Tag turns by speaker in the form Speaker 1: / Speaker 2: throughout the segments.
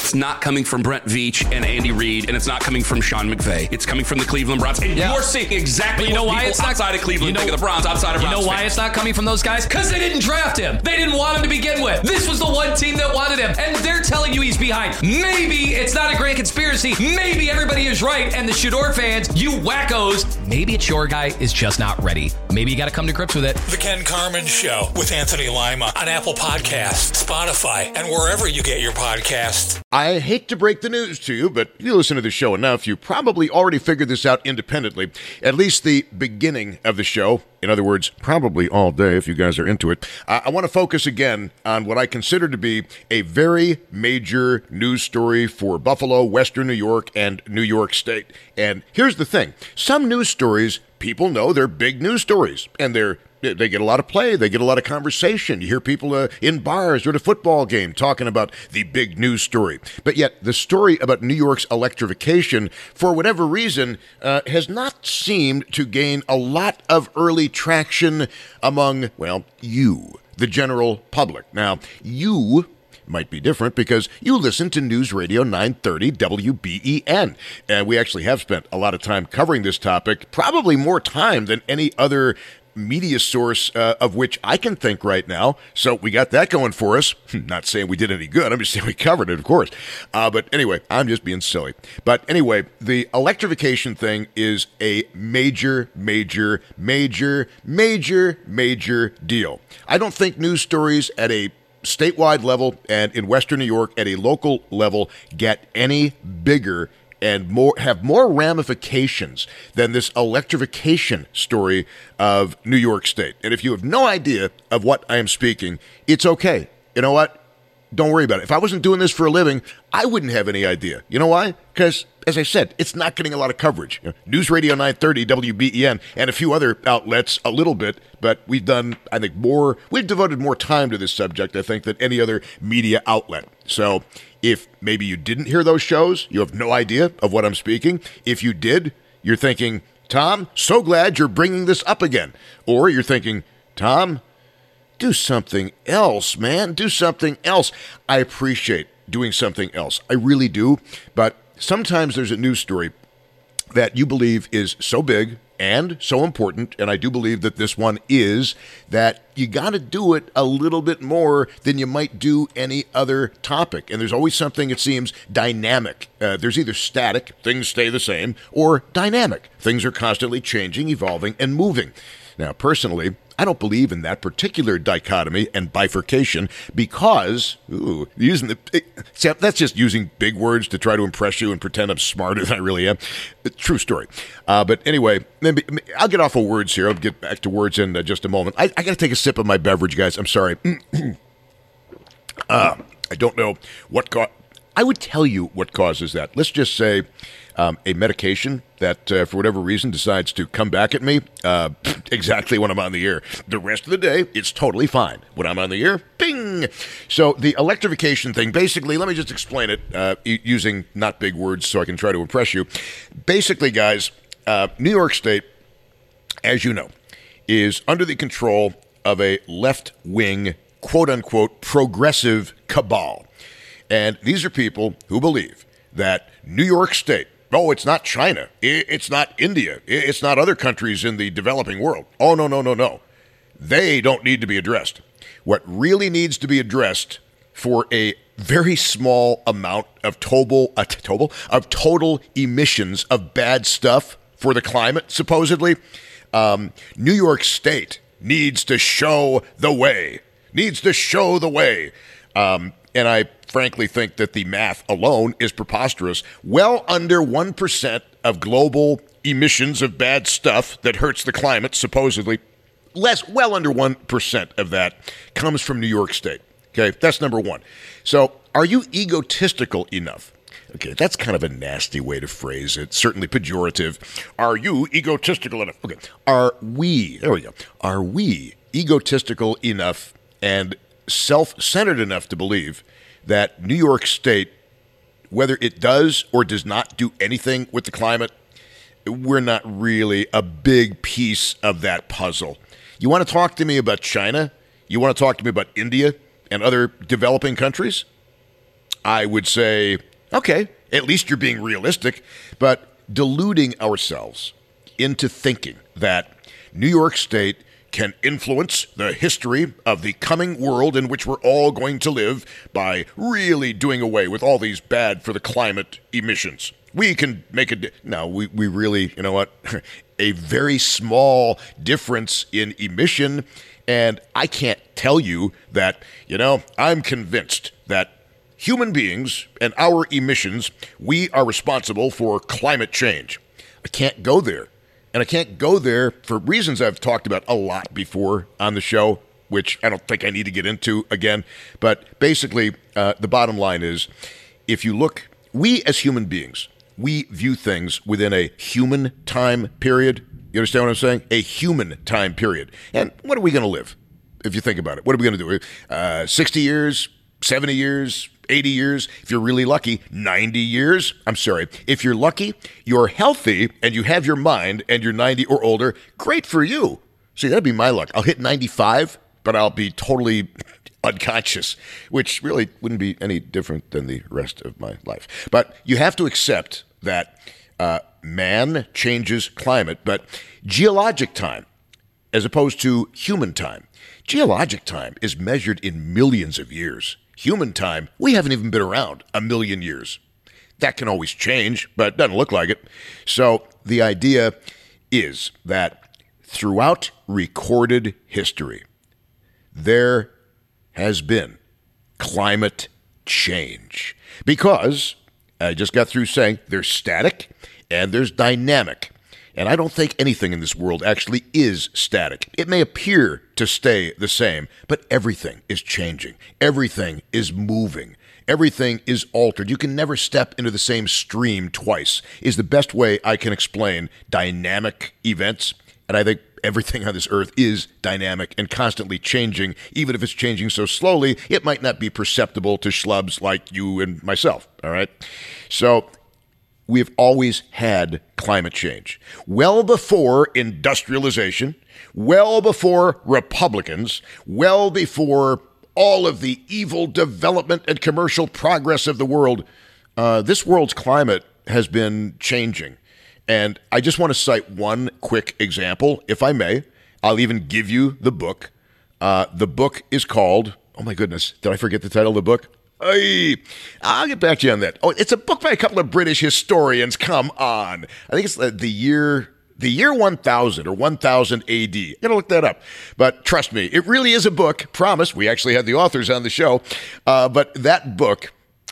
Speaker 1: it's not coming from Brent Veach and Andy Reid, and it's not coming from Sean McVay. It's coming from the Cleveland Browns. And you're seeing exactly what people outside of Cleveland think of the Browns, outside of Browns.
Speaker 2: You know why it's not coming from those guys? Because they didn't draft him. They didn't want him to begin with. This was the one team that wanted him, and they're telling you he's behind. Maybe it's not a grand conspiracy. Maybe everybody is right, and the Shador fans, you wackos, maybe it's your guy is just not ready. Maybe you got to come to grips with it.
Speaker 3: The Ken Carman Show with Anthony Lima on Apple Podcasts, Spotify, and wherever you get your podcasts.
Speaker 4: I hate to break the news to you, but you listen to the show enough, you probably already figured this out independently, at least the beginning of the show. In other words, probably all day if you guys are into it. I want to focus again on what I consider to be a very major news story for Buffalo, Western New York, and New York State. And here's the thing. Some news stories, people know they're big news stories, and they get a lot of play. They get a lot of conversation. You hear people in bars or at a football game talking about the big news story. But yet the story about New York's electrification, for whatever reason, has not seemed to gain a lot of early traction among, well, you, the general public. Now, you might be different because you listen to News Radio 930 WBEN. And we actually have spent a lot of time covering this topic, probably more time than any other media source of which I can think right now. So we got that going for us. Not saying we did any good. I'm just saying we covered it, of course. But anyway, I'm just being silly. But anyway, the electrification thing is a major, major, major, major, major deal. I don't think news stories at a statewide level and in Western New York at a local level get any bigger and have more ramifications than this electrification story of New York State. And if you have no idea of what I am speaking, it's okay. You know what? Don't worry about it. If I wasn't doing this for a living, I wouldn't have any idea. You know why? Because, as I said, it's not getting a lot of coverage. News Radio 930, WBEN, and a few other outlets a little bit, but we've done, I think, we've devoted more time to this subject, I think, than any other media outlet. So if maybe you didn't hear those shows, you have no idea of what I'm speaking. If you did, you're thinking, Tom, so glad you're bringing this up again. Or you're thinking, Tom, do something else, man. Do something else. I appreciate doing something else. I really do. But sometimes there's a news story that you believe is so big and so important, and I do believe that this one is, that you got to do it a little bit more than you might do any other topic. And there's always something, it seems, dynamic. There's either static, things stay the same, or dynamic. Things are constantly changing, evolving, and moving. Now, personally, I don't believe in that particular dichotomy and bifurcation because, that's just using big words to try to impress you and pretend I'm smarter than I really am. True story. But anyway, I'll get off of words here. I'll get back to words in just a moment. I got to take a sip of my beverage, guys. I'm sorry. I don't know what I would tell you what causes that. Let's just say a medication that, for whatever reason, decides to come back at me exactly when I'm on the air. The rest of the day, it's totally fine. When I'm on the air, bing! So the electrification thing, basically, let me just explain it using not big words so I can try to impress you. Basically, guys, New York State, as you know, is under the control of a left-wing, quote-unquote, progressive cabal. And these are people who believe that New York State, oh, it's not China, it's not India, it's not other countries in the developing world. Oh, no. They don't need to be addressed. What really needs to be addressed for a very small amount of total emissions of bad stuff for the climate, supposedly, New York State needs to show the way. And I frankly think that the math alone is preposterous. Well under 1% of global emissions of bad stuff that hurts the climate, supposedly, well under 1% of that comes from New York State. Okay, that's number one. So are you egotistical enough? Okay, that's kind of a nasty way to phrase it, certainly pejorative. Are you egotistical enough? Okay, are we egotistical enough and self-centered enough to believe that New York State, whether it does or does not do anything with the climate, we're not really a big piece of that puzzle? You want to talk to me about China? You want to talk to me about India and other developing countries? I would say, okay, at least you're being realistic, but deluding ourselves into thinking that New York State can influence the history of the coming world in which we're all going to live by really doing away with all these bad for the climate emissions. We can make we really, you know what, a very small difference in emission, and I can't tell you that, I'm convinced that human beings and our emissions, we are responsible for climate change. I can't go there. And I can't go there for reasons I've talked about a lot before on the show, which I don't think I need to get into again. But basically, the bottom line is, if you look, we as human beings, we view things within a human time period. You understand what I'm saying? A human time period. And what are we going to live, if you think about it? What are we going to do? 60 years, 70 years, 80 years, if you're really lucky, 90 years. I'm sorry. If you're lucky, you're healthy, and you have your mind, and you're 90 or older, great for you. See, that'd be my luck. I'll hit 95, but I'll be totally unconscious, which really wouldn't be any different than the rest of my life. But you have to accept that man changes climate, but geologic time, as opposed to human time, geologic time is measured in millions of years. Human time, we haven't even been around a million years. That can always change, but it doesn't look like it. So the idea is that throughout recorded history, there has been climate change. Because I just got through saying there's static and there's dynamic. And I don't think anything in this world actually is static. It may appear to stay the same, but everything is changing. Everything is moving. Everything is altered. You can never step into the same stream twice, is the best way I can explain dynamic events. And I think everything on this earth is dynamic and constantly changing. Even if it's changing so slowly, it might not be perceptible to schlubs like you and myself, all right? So we've always had climate change. Well before industrialization, well before Republicans, well before all of the evil development and commercial progress of the world, this world's climate has been changing. And I just want to cite one quick example, if I may. I'll even give you the book. The book is called, oh my goodness, did I forget the title of the book? I'll get back to you on that. Oh, it's a book by a couple of British historians. Come on. I think it's the year 1000 or 1000 AD. You gotta look that up. But trust me, it really is a book. Promise. We actually had the authors on the show. But that book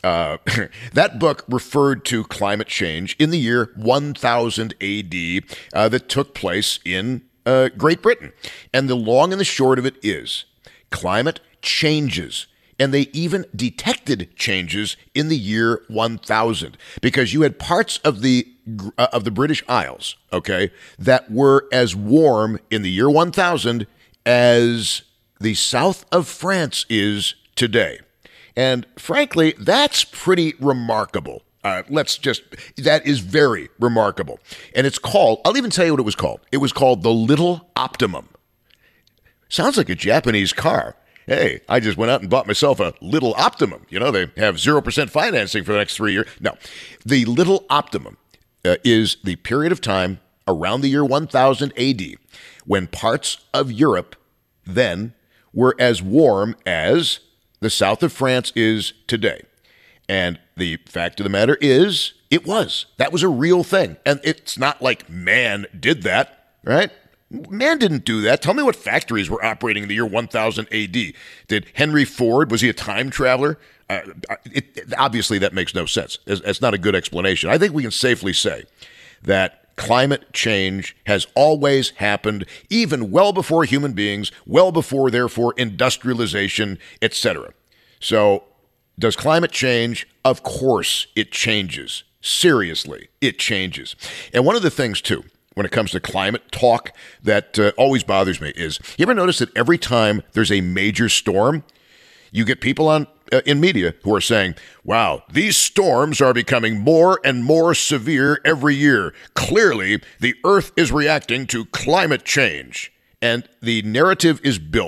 Speaker 4: referred to climate change in the year 1000 AD that took place in Great Britain. And the long and the short of it is climate changes. And they even detected changes in the year 1000 because you had parts of the British Isles, okay, that were as warm in the year 1000 as the south of France is today. And frankly, that's pretty remarkable. That is very remarkable. And it's called, I'll even tell you what it was called. It was called the Little Optimum. Sounds like a Japanese car. Hey, I just went out and bought myself a Little Optimum. You know, they have 0% financing for the next 3 years. No, the Little Optimum is the period of time around the year 1000 AD when parts of Europe then were as warm as the south of France is today. And the fact of the matter is, it was. That was a real thing. And it's not like man did that, right? Man didn't do that. Tell me what factories were operating in the year 1000 AD. Did Henry Ford, was he a time traveler? Obviously, that makes no sense. It's not a good explanation. I think we can safely say that climate change has always happened, even well before human beings, well before, therefore, industrialization, etc. So, does climate change? Of course it changes. Seriously, it changes. And one of the things, too, when it comes to climate talk that always bothers me is, you ever notice that every time there's a major storm, you get people on in media who are saying, wow, these storms are becoming more and more severe every year. Clearly, the Earth is reacting to climate change. And the narrative is built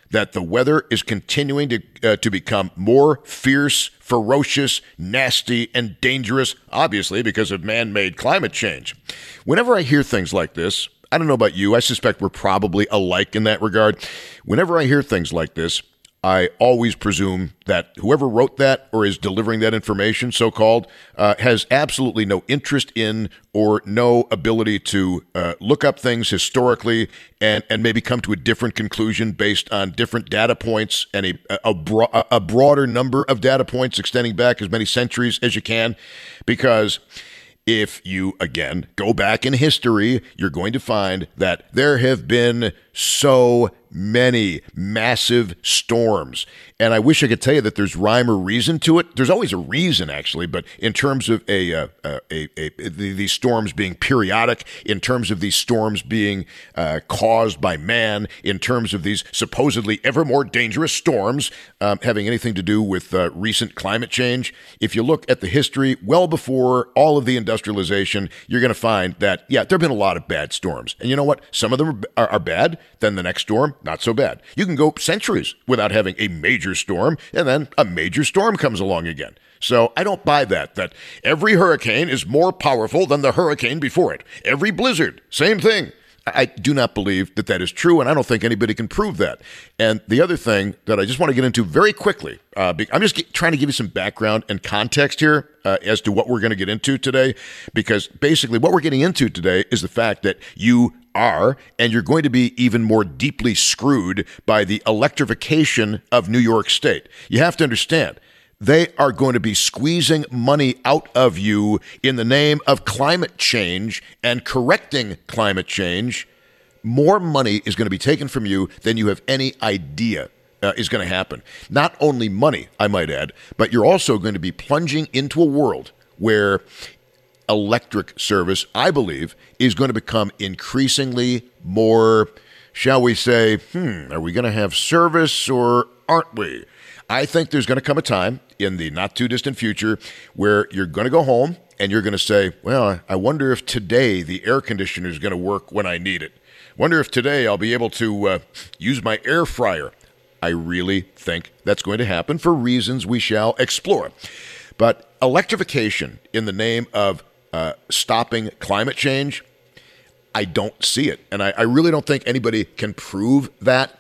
Speaker 4: that the weather is continuing to become more fierce, ferocious, nasty, and dangerous, obviously because of man-made climate change. Whenever I hear things like this, I don't know about you, I suspect we're probably alike in that regard. Whenever I hear things like this, I always presume that whoever wrote that or is delivering that information, so-called, has absolutely no interest in or no ability to look up things historically and maybe come to a different conclusion based on different data points and a broader number of data points extending back as many centuries as you can. Because if you, again, go back in history, you're going to find that there have been so many massive storms. And I wish I could tell you that there's rhyme or reason to it. There's always a reason, actually, but in terms of these storms being periodic, in terms of these storms being caused by man, in terms of these supposedly ever more dangerous storms having anything to do with recent climate change, if you look at the history well before all of the industrialization, you're going to find that, yeah, there have been a lot of bad storms. And you know what? Some of them are bad. Then the next storm, not so bad. You can go centuries without having a major storm, and then a major storm comes along again. So I don't buy that every hurricane is more powerful than the hurricane before it. Every blizzard, same thing. I do not believe that is true, and I don't think anybody can prove that. And the other thing that I just want to get into very quickly, I'm just trying to give you some background and context here as to what we're going to get into today, because basically what we're getting into today is the fact that you are, and you're going to be even more deeply screwed by the electrification of New York State. You have to understand, they are going to be squeezing money out of you in the name of climate change and correcting climate change. More money is going to be taken from you than you have any idea is going to happen. Not only money, I might add, but you're also going to be plunging into a world where electric service, I believe, is going to become increasingly more, shall we say, are we going to have service or aren't we? I think there's going to come a time in the not too distant future where you're going to go home and you're going to say, well, I wonder if today the air conditioner is going to work when I need it. Wonder if today I'll be able to use my air fryer. I really think that's going to happen for reasons we shall explore. But electrification in the name of stopping climate change, I don't see it. And I really don't think anybody can prove that,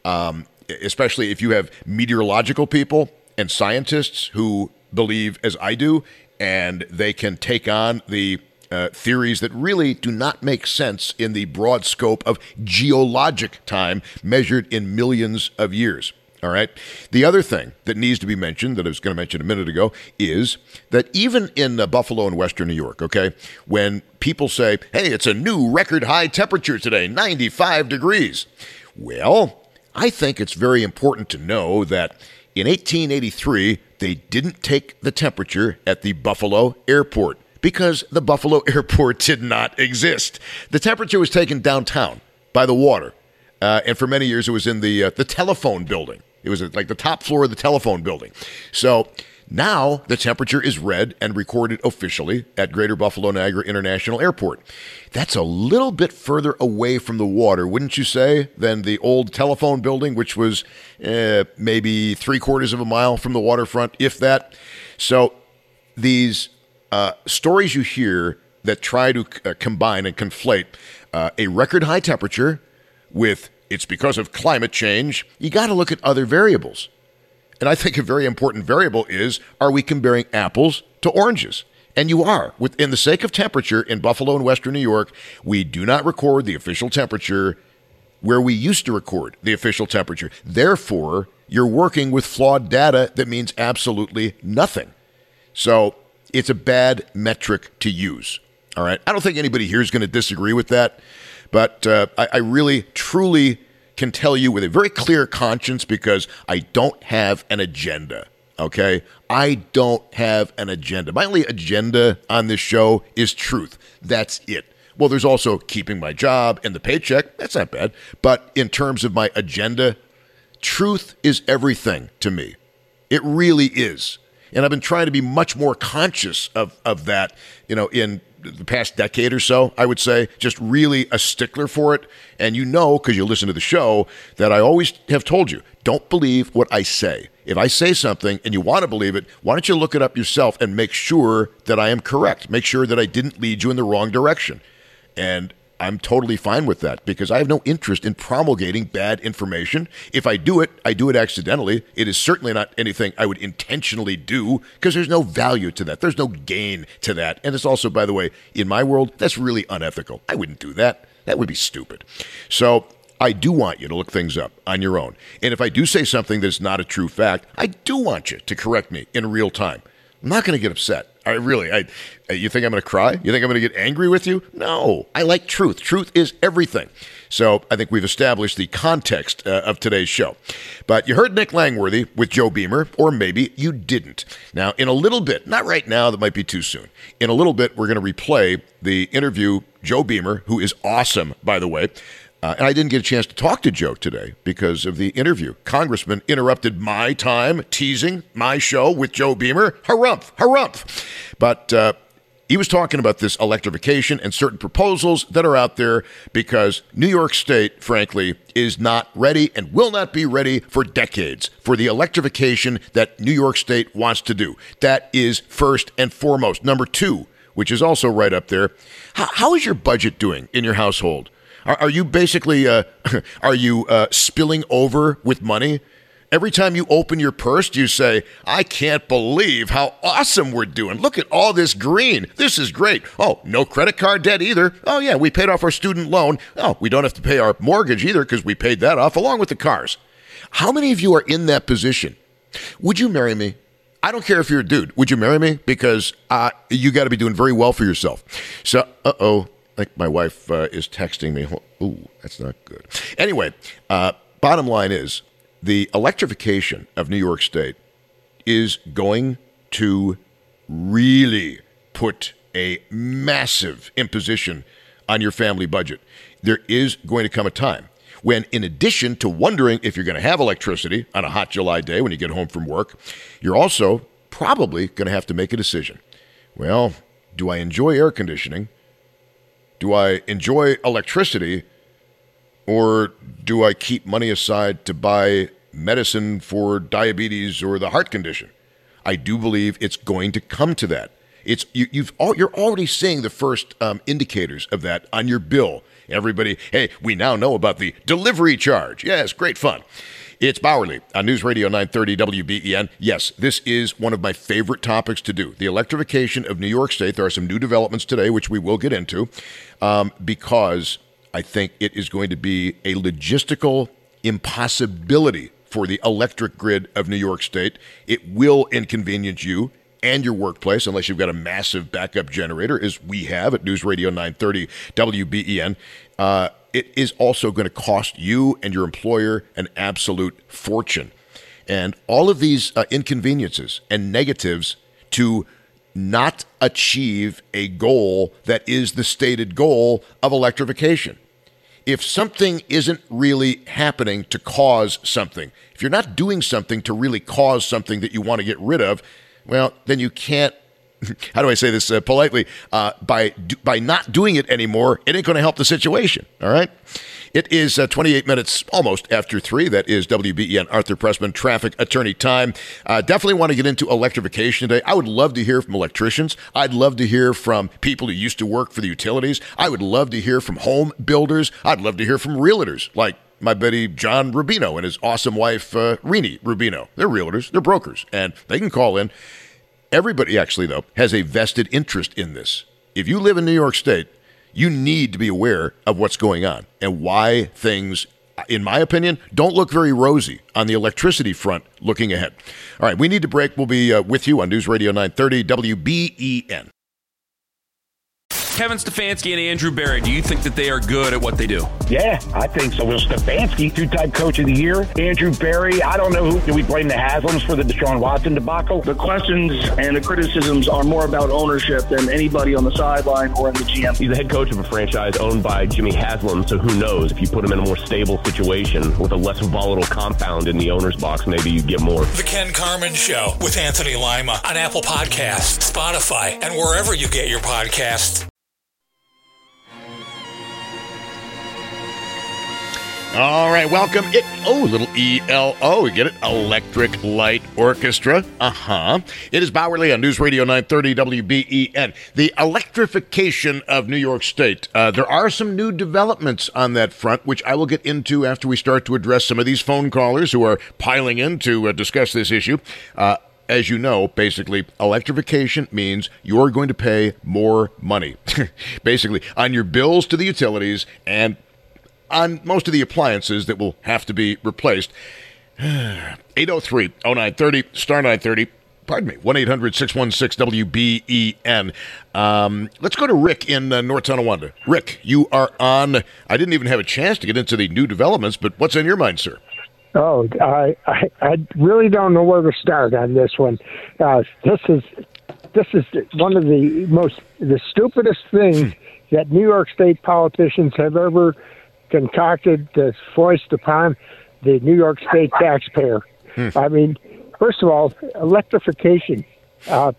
Speaker 4: especially if you have meteorological people and scientists who believe as I do, and they can take on the theories that really do not make sense in the broad scope of geologic time measured in millions of years. All right. The other thing that needs to be mentioned that I was going to mention a minute ago is that even in Buffalo and Western New York, okay, when people say, hey, it's a new record high temperature today, 95 degrees. Well, I think it's very important to know that in 1883, they didn't take the temperature at the Buffalo airport because the Buffalo airport did not exist. The temperature was taken downtown by the water. And for many years, it was in the telephone building. It was like the top floor of the telephone building. So now the temperature is read and recorded officially at Greater Buffalo Niagara International Airport. That's a little bit further away from the water, wouldn't you say, than the old telephone building, which was maybe 3/4 of a mile from the waterfront, if that. So these stories you hear that try to combine and conflate a record high temperature with it's because of climate change, you got to look at other variables. And I think a very important variable is, are we comparing apples to oranges? And you are. Within the sake of temperature in Buffalo and Western New York, we do not record the official temperature where we used to record the official temperature. Therefore, you're working with flawed data that means absolutely nothing. So it's a bad metric to use. All right. I don't think anybody here is going to disagree with that. But I really, truly can tell you with a very clear conscience because I don't have an agenda, okay? I don't have an agenda. My only agenda on this show is truth. That's it. Well, there's also keeping my job and the paycheck. That's not bad. But in terms of my agenda, truth is everything to me. It really is. And I've been trying to be much more conscious of that, in the past decade or so, I would say, just really a stickler for it. And you know, because you listen to the show, that I always have told you, don't believe what I say. If I say something and you want to believe it, why don't you look it up yourself and make sure that I am correct? Make sure that I didn't lead you in the wrong direction. And I'm totally fine with that because I have no interest in promulgating bad information. If I do it accidentally. It is certainly not anything I would intentionally do because there's no value to that. There's no gain to that. And it's also, by the way, in my world, that's really unethical. I wouldn't do that. That would be stupid. So I do want you to look things up on your own. And if I do say something that's not a true fact, I do want you to correct me in real time. I'm not going to get upset. You think I'm going to cry? You think I'm going to get angry with you? No, I like truth. Truth is everything. So I think we've established the context of today's show. But you heard Nick Langworthy with Joe Beamer, or maybe you didn't. Now, in a little bit, not right now, that might be too soon. In a little bit, we're going to replay the interview Joe Beamer, who is awesome, by the way. And I didn't get a chance to talk to Joe today because of the interview. Congressman interrupted my time teasing my show with Joe Beamer. Harumph, harumph. But he was talking about this electrification and certain proposals that are out there because New York State, frankly, is not ready and will not be ready for decades for the electrification that New York State wants to do. That is first and foremost. Number two, which is also right up there, how is your budget doing in your household? Are you basically, spilling over with money? Every time you open your purse, you say, I can't believe how awesome we're doing. Look at all this green. This is great. Oh, no credit card debt either. Oh, yeah, we paid off our student loan. Oh, we don't have to pay our mortgage either because we paid that off along with the cars. How many of you are in that position? Would you marry me? I don't care if you're a dude. Would you marry me? Because you got to be doing very well for yourself. So, like my wife is texting me. Ooh, that's not good. Anyway, bottom line is the electrification of New York State is going to really put a massive imposition on your family budget. There is going to come a time when, in addition to wondering if you're going to have electricity on a hot July day when you get home from work, you're also probably going to have to make a decision. Well, do I enjoy air conditioning? Do I enjoy electricity, or do I keep money aside to buy medicine for diabetes or the heart condition? I do believe it's going to come to that. You're already seeing the first indicators of that on your bill. Everybody, hey, we now know about the delivery charge. Yes, great fun. It's Bowerly on News Radio 930 WBEN. Yes, this is one of my favorite topics to do. The electrification of New York State. There are some new developments today, which we will get into, because I think it is going to be a logistical impossibility for the electric grid of New York State. It will inconvenience you and your workplace unless you've got a massive backup generator, as we have at News Radio 930 WBEN. It is also going to cost you and your employer an absolute fortune. And all of these inconveniences and negatives to not achieve a goal that is the stated goal of electrification. If something isn't really happening to cause something, if you're not doing something to really cause something that you want to get rid of, well, then you can't, how do I say this politely? By not doing it anymore, it ain't going to help the situation, all right? It is 28 minutes almost after 3. That is WBEN Arthur Pressman traffic attorney time. Definitely want to get into electrification today. I would love to hear from electricians. I'd love to hear from people who used to work for the utilities. I would love to hear from home builders. I'd love to hear from realtors like my buddy John Rubino and his awesome wife, Rini Rubino. They're realtors. They're brokers. And they can call in. Everybody, actually, though, has a vested interest in this. If you live in New York State, you need to be aware of what's going on and why things, in my opinion, don't look very rosy on the electricity front looking ahead. All right, we need to break. We'll be with you on News Radio 930 WBEN.
Speaker 1: Kevin Stefanski and Andrew Berry, do you think that they are good at what they do?
Speaker 5: Yeah, I think so. Will Stefanski, two-time coach of the year. Andrew Berry, I don't know who. Do we blame the Haslams for the Deshaun Watson debacle?
Speaker 6: The questions and the criticisms are more about ownership than anybody on the sideline or in the GM.
Speaker 7: He's the head coach of a franchise owned by Jimmy Haslam, so who knows? If you put him in a more stable situation with a less volatile compound in the owner's box, maybe you get more.
Speaker 3: The Ken Carman Show with Anthony Lima on Apple Podcasts, Spotify, and wherever you get your podcasts.
Speaker 4: All right, welcome. Little ELO. You get it? Electric Light Orchestra. It is Bowerly on News Radio 930 WBEN. The electrification of New York State. There are some new developments on that front, which I will get into after we start to address some of these phone callers who are piling in to discuss this issue. As you know, basically, electrification means you're going to pay more money, basically, on your bills to the utilities and on most of the appliances that will have to be replaced. 803-0930, star 930, pardon me, 1-800-616-WBEN. Let's go to Rick in North Tonawanda. Rick, you are on. I didn't even have a chance to get into the new developments, but what's on your mind, sir?
Speaker 8: Oh, I really don't know where to start on this one. This is one of the stupidest things that New York State politicians have ever concocted to foist upon the New York State taxpayer. I mean, first of all, electrification. The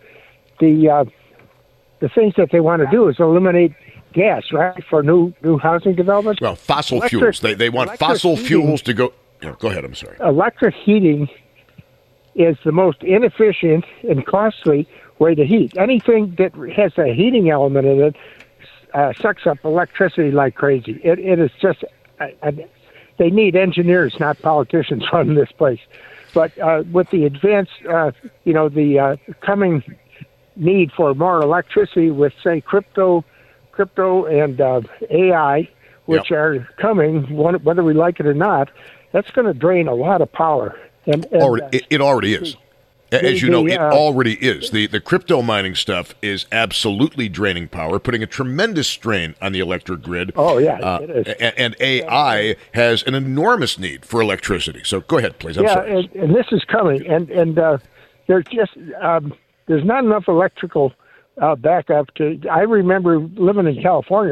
Speaker 8: things that they want to do is eliminate gas, right, for new housing development.
Speaker 4: Well, fossil fuels. They want fossil fuels to go. Yeah, go ahead. I'm sorry.
Speaker 8: Electric heating is the most inefficient and costly way to heat. Anything that has a heating element in it sucks up electricity like crazy. It is just, they need engineers, not politicians, running this place. But with the advanced, the coming need for more electricity with, say, crypto and AI, which are coming, whether we like it or not, that's going to drain a lot of power.
Speaker 4: It already is. As you know, it already is. The crypto mining stuff is absolutely draining power, putting a tremendous strain on the electric grid.
Speaker 8: Oh, yeah, it is.
Speaker 4: And AI has an enormous need for electricity. So go ahead, please. I'm sorry.
Speaker 8: And this is coming. And there's just there's not enough electrical backup to. I remember living in California.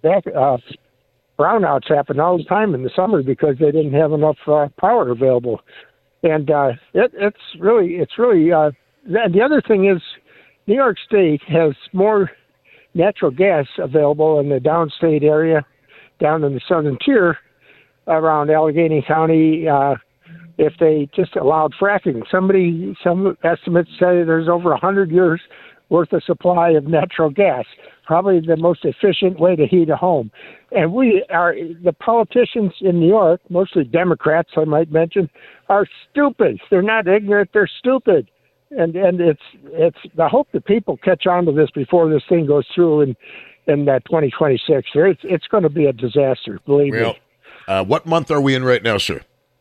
Speaker 8: Brownouts happen all the time in the summer because they didn't have enough power available. And it's really. The other thing is, New York State has more natural gas available in the downstate area, down in the southern tier, around Allegheny County. If they just allowed fracking, some estimates say there's over 100 years worth of supply of natural gas, probably the most efficient way to heat a home. And the politicians in New York, mostly Democrats, I might mention, are stupid. They're not ignorant, they're stupid. And it's I hope the people catch on to this before this thing goes through in 2026. It's going to be a disaster, believe me.
Speaker 4: What month are we in right now, sir?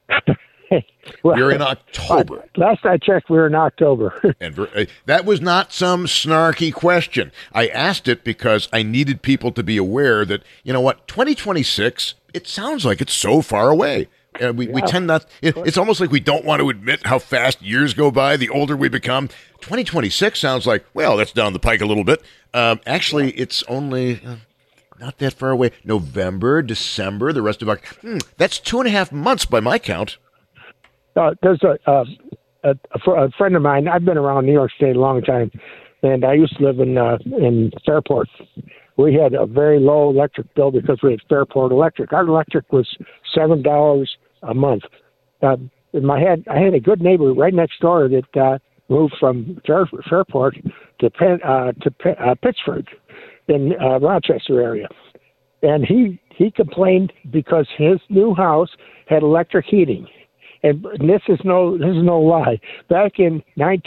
Speaker 8: Well,
Speaker 4: you're in October.
Speaker 8: Last I checked, we were in October.
Speaker 4: And that was not some snarky question. I asked it because I needed people to be aware that, 2026, it sounds like it's so far away. We tend not, it's almost like we don't want to admit how fast years go by the older we become. 2026 sounds like, well, that's down the pike a little bit. Actually, it's only not that far away. November, December, the rest of October. That's 2.5 months by my count.
Speaker 8: There's a friend of mine. I've been around New York State a long time, and I used to live in Fairport. We had a very low electric bill because we had Fairport Electric. Our electric was $7 a month. I had a good neighbor right next door that moved from Fairport to Pittsburgh in Rochester area, and he complained because his new house had electric heating. And this is no lie. Back in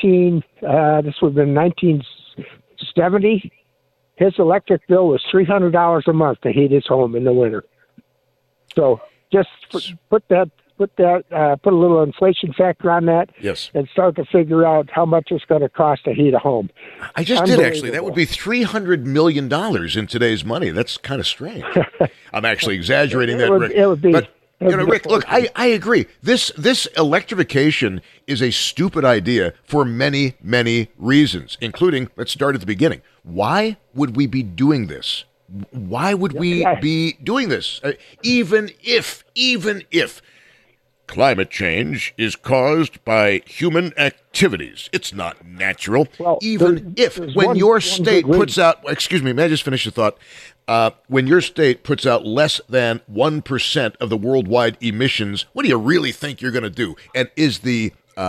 Speaker 8: 1970, his electric bill was $300 a month to heat his home in the winter. So just put that put a little inflation factor on that.
Speaker 4: Yes.
Speaker 8: And start to figure out how much it's going to cost to heat a home.
Speaker 4: I just did, actually. That would be $300 million in today's money. That's kind of strange. I'm actually exaggerating that, Rick.
Speaker 8: It would be.
Speaker 4: But, Rick, look, I agree. This electrification is a stupid idea for many, many reasons, including, let's start at the beginning. Why would we be doing this? Why would we be doing this? Even if climate change is caused by human activities, it's not natural.
Speaker 8: Well,
Speaker 4: even if when your state puts out, excuse me, may I just finish the thought? When your state puts out less than 1% of the worldwide emissions, what do you really think you're going to do? And is the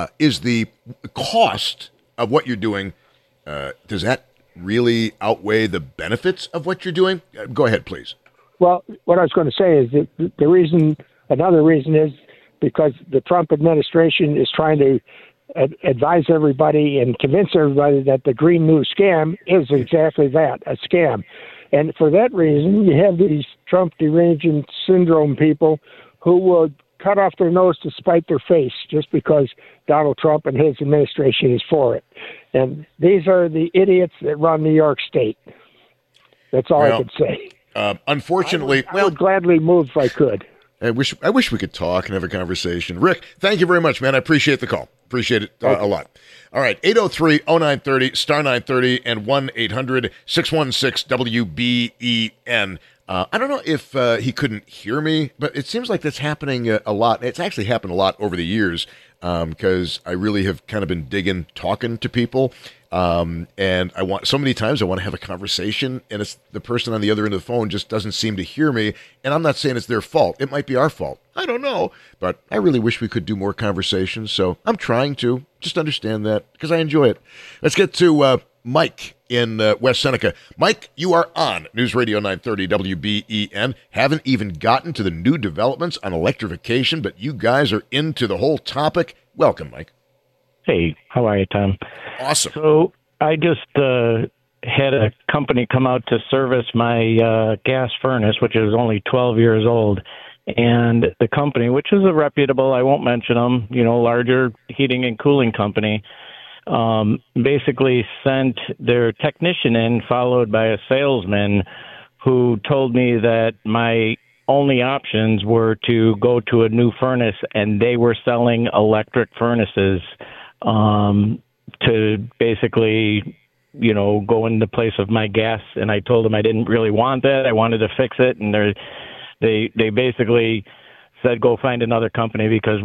Speaker 4: cost of what you're doing, does that really outweigh the benefits of what you're doing? Go ahead, please.
Speaker 8: Well, what I was going to say is that another reason is because the Trump administration is trying to advise everybody and convince everybody that the Green New scam is exactly that, a scam. And for that reason, you have these Trump derangement syndrome people who will cut off their nose to spite their face just because Donald Trump and his administration is for it. And these are the idiots that run New York State. That's all I could say.
Speaker 4: Unfortunately,
Speaker 8: I would gladly move if I could.
Speaker 4: I wish we could talk and have a conversation. Rick, thank you very much, man. I appreciate the call. Appreciate it a lot. All right, 803-0930, star 930, and 1-800-616-WBEN. I don't know if he couldn't hear me, but it seems like that's happening a lot. It's actually happened a lot over the years because I really have kind of been digging, talking to people. And so many times I want to have a conversation, and it's the person on the other end of the phone just doesn't seem to hear me. And I'm not saying it's their fault. It might be our fault. I don't know. But I really wish we could do more conversations. So I'm trying to just understand that because I enjoy it. Let's get to Mike in West Seneca. Mike, you are on News Radio 930 WBEN. Haven't even gotten to the new developments on electrification, but you guys are into the whole topic. Welcome, Mike.
Speaker 9: Hey, how are you, Tom?
Speaker 4: Awesome.
Speaker 9: So I just had a company come out to service my gas furnace, which is only 12 years old. And the company, which is a reputable, I won't mention them, larger heating and cooling company, basically sent their technician in, followed by a salesman who told me that my only options were to go to a new furnace, and they were selling electric furnaces to basically, go in the place of my gas. And I told them I didn't really want that. I wanted to fix it. And they basically said, go find another company because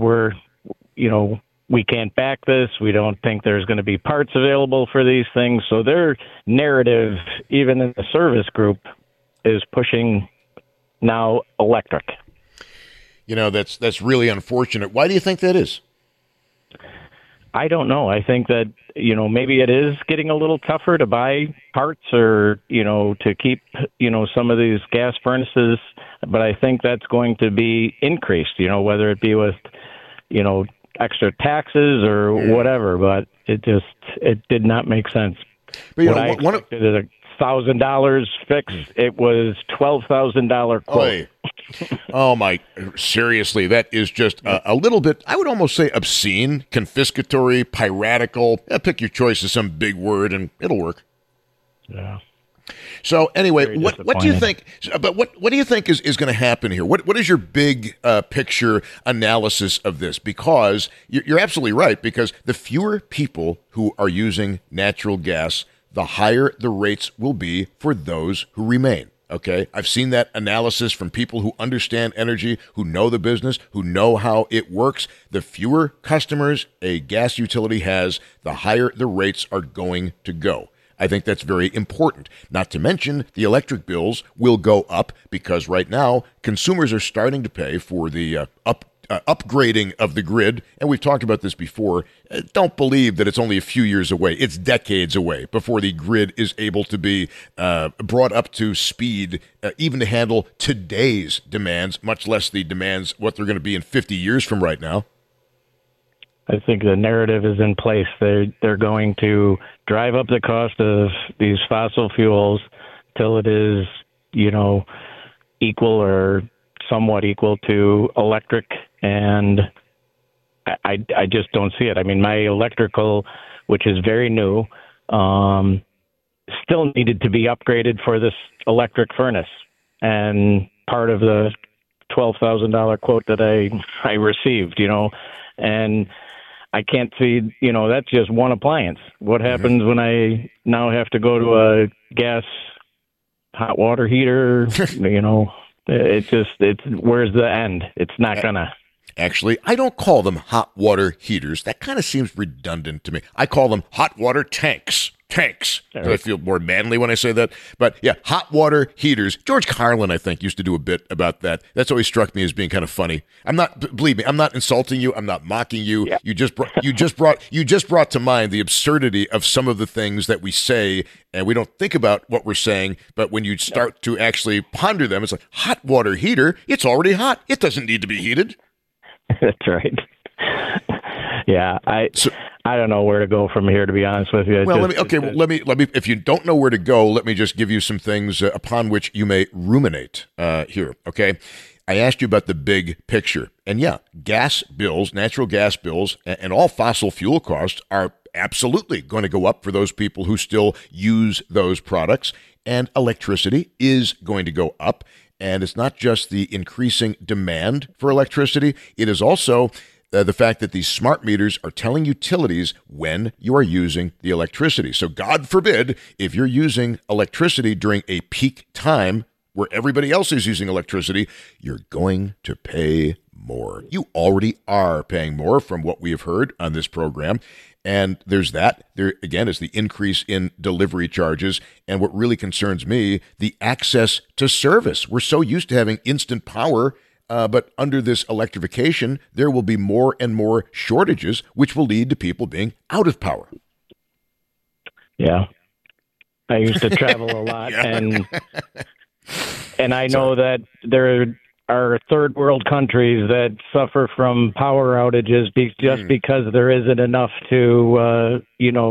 Speaker 9: we can't back this. We don't think there's going to be parts available for these things. So their narrative, even in the service group, is pushing now electric.
Speaker 4: That's really unfortunate. Why do you think that is?
Speaker 9: I don't know. I think that, maybe it is getting a little tougher to buy parts or, to keep, some of these gas furnaces. But I think that's going to be increased, whether it be with, extra taxes or whatever. But it did not make sense.
Speaker 4: But,
Speaker 9: what I expected is $1,000 fix. It was $12,000 quote.
Speaker 4: Oh my! Seriously, that is just a little bit. I would almost say obscene, confiscatory, piratical. Pick your choice of some big word, and it'll work.
Speaker 9: Yeah.
Speaker 4: So anyway, what do you think? But what do you think is going to happen here? What is your big picture analysis of this? Because you're absolutely right. Because the fewer people who are using natural gas, the higher the rates will be for those who remain. Okay, I've seen that analysis from people who understand energy, who know the business, who know how it works. The fewer customers a gas utility has, the higher the rates are going to go. I think that's very important. Not to mention the electric bills will go up because right now consumers are starting to pay for the upgrading of the grid. And we've talked about this before. Don't believe that it's only a few years away. It's decades away before the grid is able to be brought up to speed, even to handle today's demands, much less the demands, what they're going to be in 50 years from right now.
Speaker 9: I think the narrative is in place. They're going to drive up the cost of these fossil fuels till it is, equal or somewhat equal to electric and I just don't see it. I mean, my electrical, which is very new, still needed to be upgraded for this electric furnace. And part of the $12,000 quote that I received, and I can't see, that's just one appliance. What happens when I now have to go to a gas hot water heater? It's where's the end? It's not gonna.
Speaker 4: Actually, I don't call them hot water heaters. That kind of seems redundant to me. I call them hot water tanks. Tanks.
Speaker 9: Right.
Speaker 4: I feel more manly when I say that. But yeah, hot water heaters. George Carlin, I think, used to do a bit about that. That's always struck me as being kind of funny. Believe me, I'm not insulting you. I'm not mocking you. Yeah. You just brought to mind the absurdity of some of the things that we say, and we don't think about what we're saying. But when you start to actually ponder them, it's like hot water heater. It's already hot. It doesn't need to be heated.
Speaker 9: That's right. Yeah, I don't know where to go from here, to be honest with you.
Speaker 4: Well, let me. If you don't know where to go, let me just give you some things upon which you may ruminate here. Okay, I asked you about the big picture, and yeah, gas bills, natural gas bills, and all fossil fuel costs are absolutely going to go up for those people who still use those products, and electricity is going to go up. And it's not just the increasing demand for electricity, it is also the fact that these smart meters are telling utilities when you are using the electricity. So God forbid, if you're using electricity during a peak time where everybody else is using electricity, you're going to pay more. You already are paying more from what we have heard on this program. And there's that. There, again, is the increase in delivery charges. And what really concerns me, the access to service. We're so used to having instant power, but under this electrification, there will be more and more shortages, which will lead to people being out of power.
Speaker 9: Yeah. I used to travel a lot, and I know that there are third world countries that suffer from power outages just because there isn't enough to,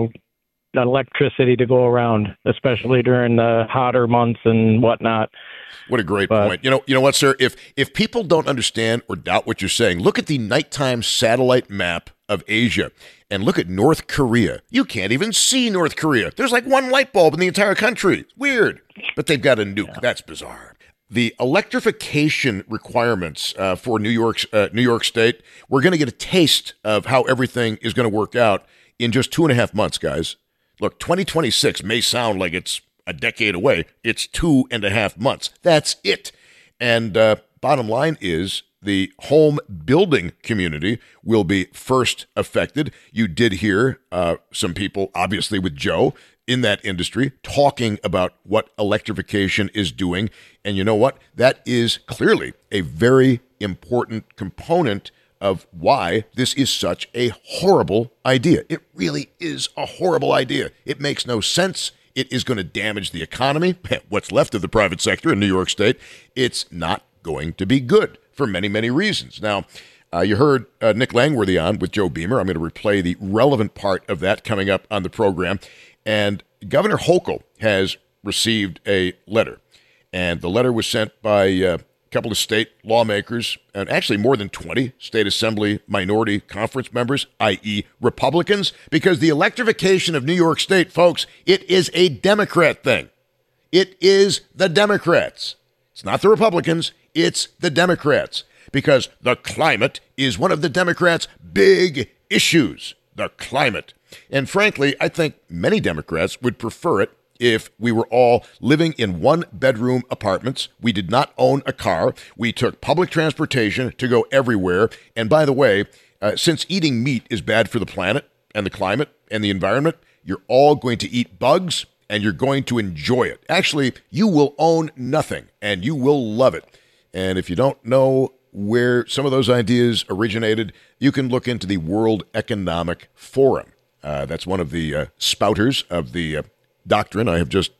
Speaker 9: electricity to go around, especially during the hotter months and whatnot.
Speaker 4: What a great point. You know what, sir? If people don't understand or doubt what you're saying, look at the nighttime satellite map of Asia and look at North Korea. You can't even see North Korea. There's like one light bulb in the entire country. Weird. But they've got a nuke. Yeah. That's bizarre. The electrification requirements for New York State, we're going to get a taste of how everything is going to work out in just 2.5 months, guys. Look, 2026 may sound like it's a decade away. It's 2.5 months. That's it. And bottom line is the home building community will be first affected. You did hear some people, obviously with Joe, in that industry talking about what electrification is doing. And you know what? That is clearly a very important component of why this is such a horrible idea. It really is a horrible idea. It makes no sense. It is going to damage the economy, what's left of the private sector in New York State. It's not going to be good for many, many reasons. Now, you heard Nick Langworthy on with Joe Beamer. I'm going to replay the relevant part of that coming up on the program. And Governor Hochul has received a letter. And the letter was sent by a couple of state lawmakers, and actually more than 20 state assembly minority conference members, i.e. Republicans, because the electrification of New York State, folks, it is a Democrat thing. It is the Democrats. It's not the Republicans. It's the Democrats, because the climate is one of the Democrats' big issues, the climate. And frankly, I think many Democrats would prefer it if we were all living in one-bedroom apartments. We did not own a car. We took public transportation to go everywhere. And by the way, since eating meat is bad for the planet and the climate and the environment, you're all going to eat bugs and you're going to enjoy it. Actually, you will own nothing and you will love it. And if you don't know where some of those ideas originated, you can look into the World Economic Forum. That's one of the spouters of the doctrine I have just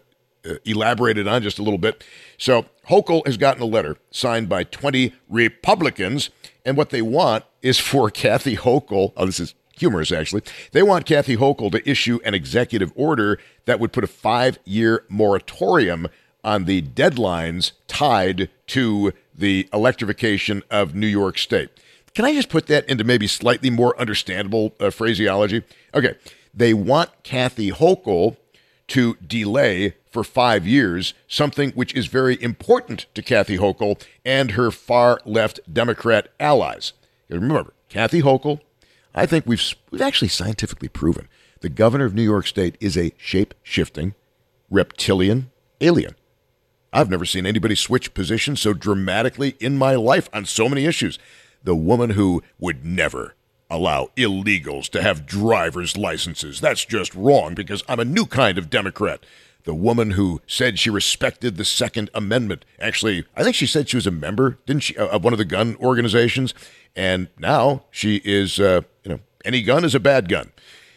Speaker 4: elaborated on just a little bit. So Hochul has gotten a letter signed by 20 Republicans, and what they want is for Kathy Hochul, this is humorous actually, they want Kathy Hochul to issue an executive order that would put a 5-year moratorium on the deadlines tied to the electrification of New York State. Can I just put that into maybe slightly more understandable phraseology? Okay, they want Kathy Hochul to delay for 5 years something which is very important to Kathy Hochul and her far-left Democrat allies. Remember, Kathy Hochul, I think we've actually scientifically proven the governor of New York State is a shape-shifting reptilian alien. I've never seen anybody switch positions so dramatically in my life on so many issues. The woman who would never allow illegals to have driver's licenses. That's just wrong because I'm a new kind of Democrat. The woman who said she respected the Second Amendment. Actually, I think she said she was a member, didn't she, of one of the gun organizations. And now she is, any gun is a bad gun.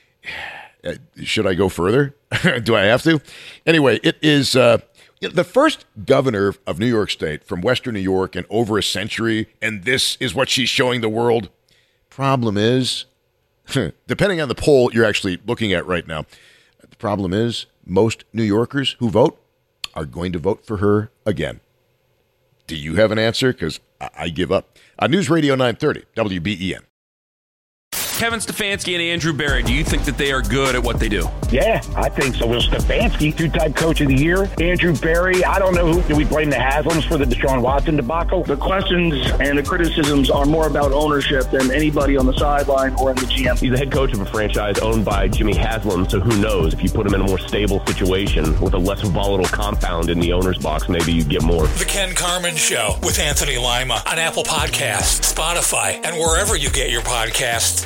Speaker 4: Should I go further? Do I have to? Anyway, it is the first governor of New York State from Western New York in over a century, and this is what she's showing the world. Problem is, depending on the poll you're actually looking at right now, the problem is most New Yorkers who vote are going to vote for her again. Do you have an answer? Because I give up. News Radio 930, WBEN.
Speaker 1: Kevin Stefanski and Andrew Berry, do you think that they are good at what they do?
Speaker 5: Yeah, I think so. Will Stefanski, two-time coach of the year. Andrew Berry, I don't know who. Do we blame the Haslams for the Deshaun Watson debacle?
Speaker 6: The questions and the criticisms are more about ownership than anybody on the sideline or in the GM.
Speaker 7: He's the head coach of a franchise owned by Jimmy Haslam, so who knows? If you put him in a more stable situation with a less volatile compound in the owner's box, maybe you get more.
Speaker 3: The Ken Carman Show with Anthony Lima on Apple Podcasts, Spotify, and wherever you get your podcasts.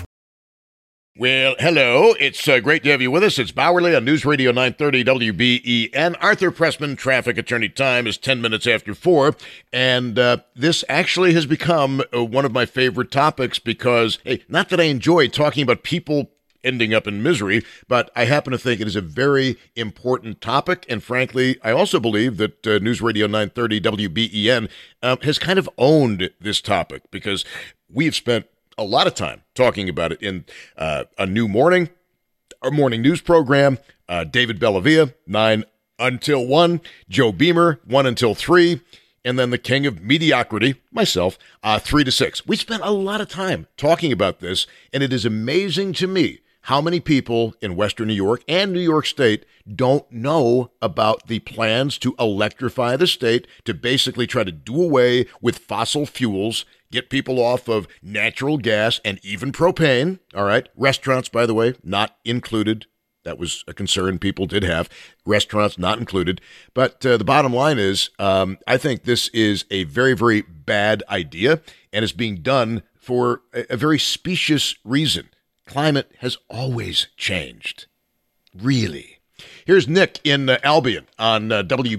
Speaker 4: Well, hello. It's great to have you with us. It's Bowerly on News Radio 930 WBEN. Arthur Pressman, traffic attorney. Time is 10 minutes after 4. And this actually has become one of my favorite topics because, hey, not that I enjoy talking about people ending up in misery, but I happen to think it is a very important topic. And frankly, I also believe that News Radio 930 WBEN has kind of owned this topic because we have spent a lot of time talking about it in a new morning, our morning news program, David Bellavia, 9 until 1, Joe Beamer, 1 until 3, and then the king of mediocrity, myself, 3 to 6. We spent a lot of time talking about this, and it is amazing to me how many people in Western New York and New York State don't know about the plans to electrify the state, to basically try to do away with fossil fuels, get people off of natural gas and even propane. All right. Restaurants, by the way, not included. That was a concern people did have. Restaurants not included. But the bottom line is, I think this is a very, very bad idea and is being done for a very specious reason. Climate has always changed. Really. Here's Nick in Albion on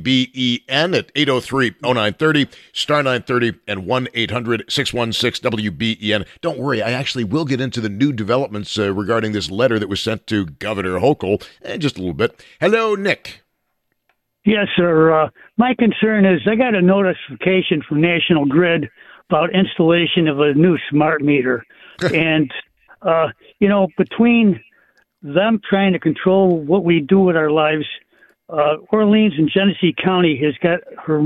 Speaker 4: WBEN at 803-0930, star 930, and 1-800-616-WBEN. Don't worry, I actually will get into the new developments regarding this letter that was sent to Governor Hochul in just a little bit. Hello, Nick.
Speaker 10: Yes, sir. My concern is I got a notification from National Grid about installation of a new smart meter. And, between them trying to control what we do with our lives, Orleans and Genesee County has got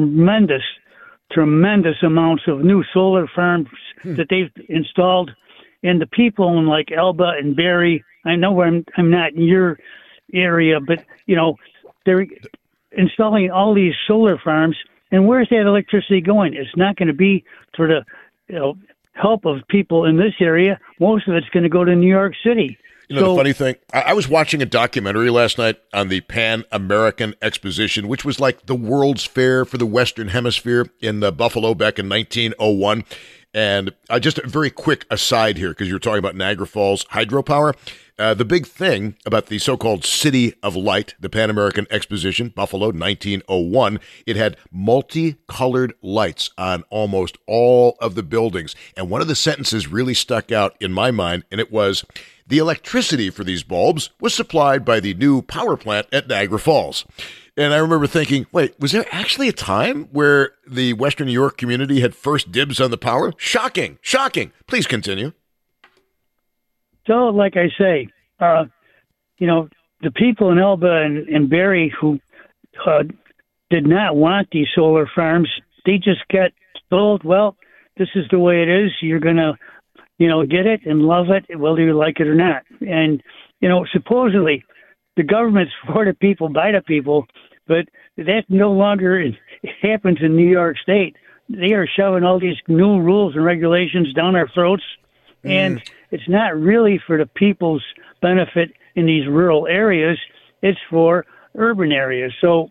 Speaker 10: tremendous amounts of new solar farms that they've installed. And the people in like Elba and Barry, I know I'm not in your area, but, they're installing all these solar farms. And where's that electricity going? It's not going to be for the help of people in this area. Most of it's going to go to New York City.
Speaker 4: The funny thing, I was watching a documentary last night on the Pan American Exposition, which was like the World's Fair for the Western Hemisphere in Buffalo back in 1901. And just a very quick aside here, because you're talking about Niagara Falls hydropower. The big thing about the so-called City of Light, the Pan American Exposition, Buffalo, 1901, it had multicolored lights on almost all of the buildings. And one of the sentences really stuck out in my mind, and it was, the electricity for these bulbs was supplied by the new power plant at Niagara Falls. And I remember thinking, wait, was there actually a time where the Western New York community had first dibs on the power? Shocking. Please continue.
Speaker 10: So, like I say, the people in Elba and Barry who did not want these solar farms, they just got told, well, this is the way it is. You're going to, get it and love it, whether you like it or not. And, supposedly the government's for the people, by the people, but that no longer happens in New York State. They are shoving all these new rules and regulations down our throats, and it's not really for the people's benefit in these rural areas. It's for urban areas. So,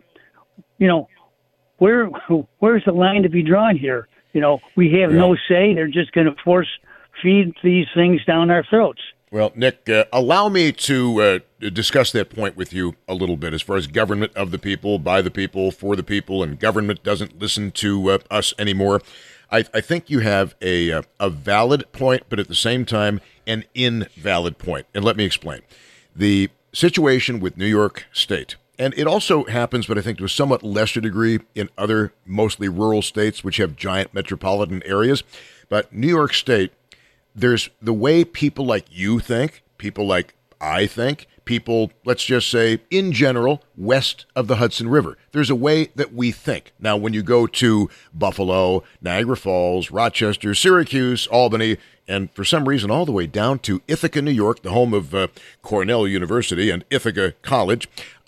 Speaker 10: where's the line to be drawn here? We have no say. They're just going to force feed these things down our throats.
Speaker 4: Well, Nick, allow me to discuss that point with you a little bit as far as government of the people, by the people, for the people, and government doesn't listen to us anymore. I think you have a valid point, but at the same time, an invalid point. And let me explain. The situation with New York State, and it also happens, but I think to a somewhat lesser degree in other mostly rural states which have giant metropolitan areas. But New York State, there's the way people like you think, people like I think, people, let's just say, in general, west of the Hudson River. There's a way that we think. Now, when you go to Buffalo, Niagara Falls, Rochester, Syracuse, Albany, and for some reason all the way down to Ithaca, New York, the home of Cornell University and Ithaca College,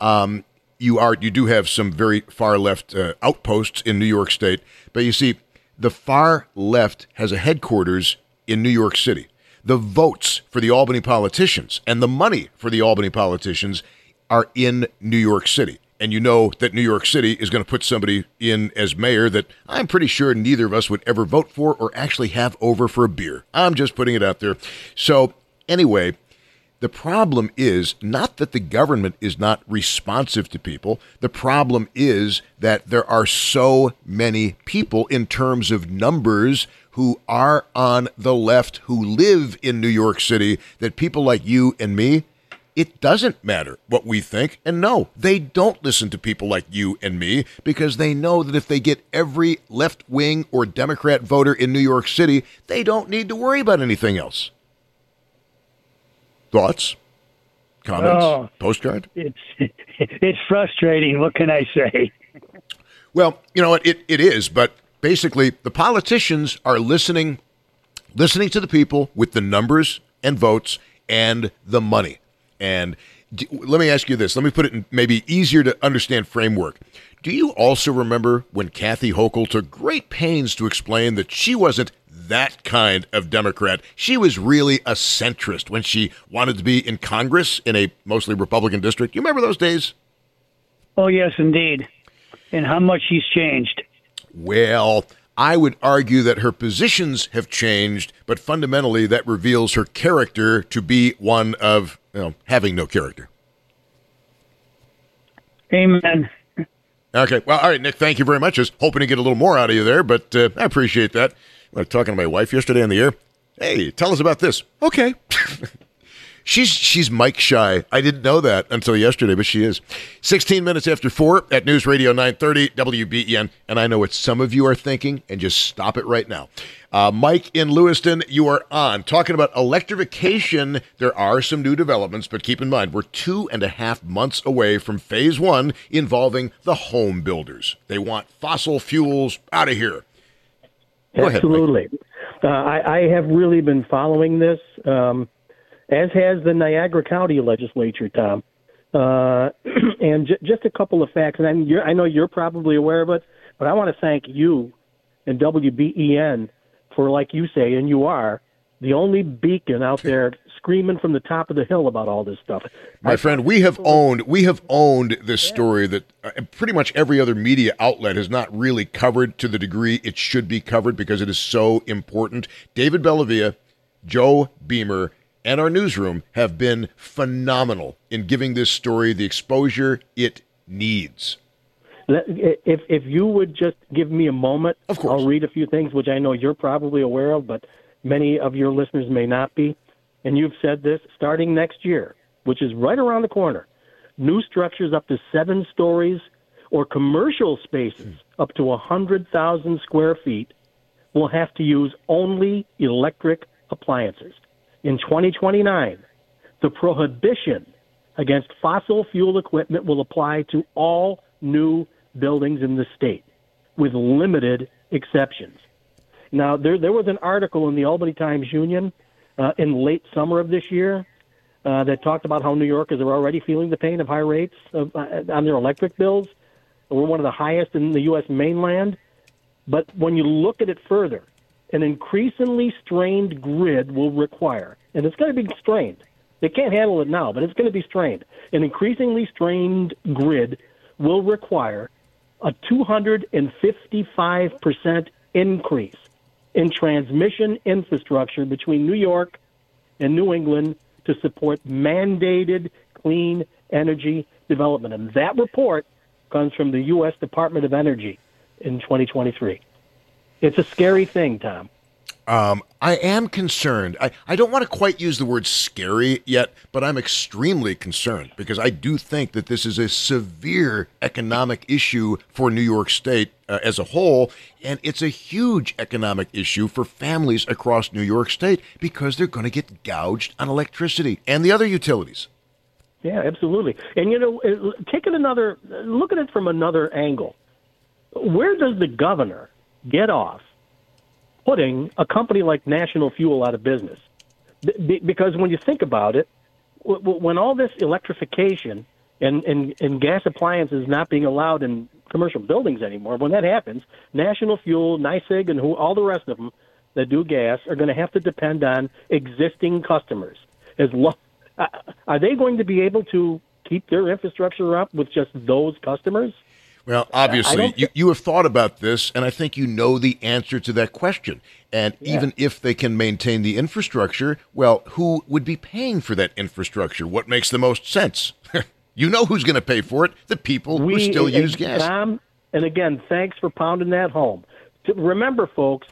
Speaker 4: you do have some very far left outposts in New York State. But you see, the far left has a headquarters in New York City. The votes for the Albany politicians and the money for the Albany politicians are in New York City. And you know that New York City is going to put somebody in as mayor that I'm pretty sure neither of us would ever vote for or actually have over for a beer. I'm just putting it out there. So anyway, the problem is not that the government is not responsive to people. The problem is that there are so many people in terms of numbers who are on the left, who live in New York City, that people like you and me, it doesn't matter what we think. And no, they don't listen to people like you and me because they know that if they get every left-wing or Democrat voter in New York City, they don't need to worry about anything else. Thoughts? Comments? Postcard?
Speaker 10: It's frustrating. What can I say?
Speaker 4: Well, you know what? It is, but basically, the politicians are listening to the people with the numbers and votes and the money. And let me ask you this. Let me put it in maybe easier to understand framework. Do you also remember when Kathy Hochul took great pains to explain that she wasn't that kind of Democrat? She was really a centrist when she wanted to be in Congress in a mostly Republican district. You remember those days?
Speaker 10: Oh, yes, indeed. And how much she's changed.
Speaker 4: Well, I would argue that her positions have changed, but fundamentally that reveals her character to be one of, having no character.
Speaker 10: Amen.
Speaker 4: Okay. Well, all right, Nick, thank you very much. I was hoping to get a little more out of you there, but I appreciate that. I was talking to my wife yesterday on the air. Hey, tell us about this. Okay. She's mic shy. I didn't know that until yesterday, but she is. 16 minutes after 4 at News Radio 930 WBEN. And I know what some of you are thinking, and just stop it right now. Mike in Lewiston, you are on. Talking about electrification, there are some new developments, but keep in mind, we're 2.5 months away from phase 1 involving the home builders. They want fossil fuels out of here. Go
Speaker 11: Absolutely. Ahead, I have really been following this. As has the Niagara County Legislature, Tom. And just a couple of facts, and I know you're probably aware of it, but I want to thank you and WBEN for, like you say, and you are, the only beacon out there screaming from the top of the hill about all this stuff.
Speaker 4: My friend, we have owned this story that pretty much every other media outlet has not really covered to the degree it should be covered because it is so important. David Bellavia, Joe Beamer, and our newsroom have been phenomenal in giving this story the exposure it needs.
Speaker 11: If you would just give me a moment,
Speaker 4: of course.
Speaker 11: I'll read a few things which I know you're probably aware of, but many of your listeners may not be. And you've said this, starting next year, which is right around the corner, new structures up to 7 stories or commercial spaces up to 100,000 square feet will have to use only electric appliances. In 2029, the prohibition against fossil fuel equipment will apply to all new buildings in the state, with limited exceptions. Now, there was an article in the Albany Times-Union in late summer of this year that talked about how New Yorkers are already feeling the pain of high rates on their electric bills. We're one of the highest in the U.S. mainland. But when you look at it further, an increasingly strained grid will require, and it's going to be strained. They can't handle it now, but it's going to be strained. An increasingly strained grid will require a 255% increase in transmission infrastructure between New York and New England to support mandated clean energy development. And that report comes from the U.S. Department of Energy in 2023. It's a scary thing, Tom.
Speaker 4: I am concerned. I don't want to quite use the word scary yet, but I'm extremely concerned because I do think that this is a severe economic issue for New York State as a whole, and it's a huge economic issue for families across New York State because they're going to get gouged on electricity and the other utilities.
Speaker 11: Yeah, absolutely. And, look at it from another angle. Where does the governor get off putting a company like National Fuel out of business? Because when you think about it, when all this electrification and gas appliances not being allowed in commercial buildings anymore, when that happens, National Fuel, NYSEG, and all the rest of them that do gas are going to have to depend on existing customers. Are they going to be able to keep their infrastructure up with just those customers?
Speaker 4: Well, obviously, you have thought about this, and I think you know the answer to that question. And even if they can maintain the infrastructure, well, who would be paying for that infrastructure? What makes the most sense? You know who's going to pay for it? The people who still use gas.
Speaker 11: Tom, and again, thanks for pounding that home. Remember, folks,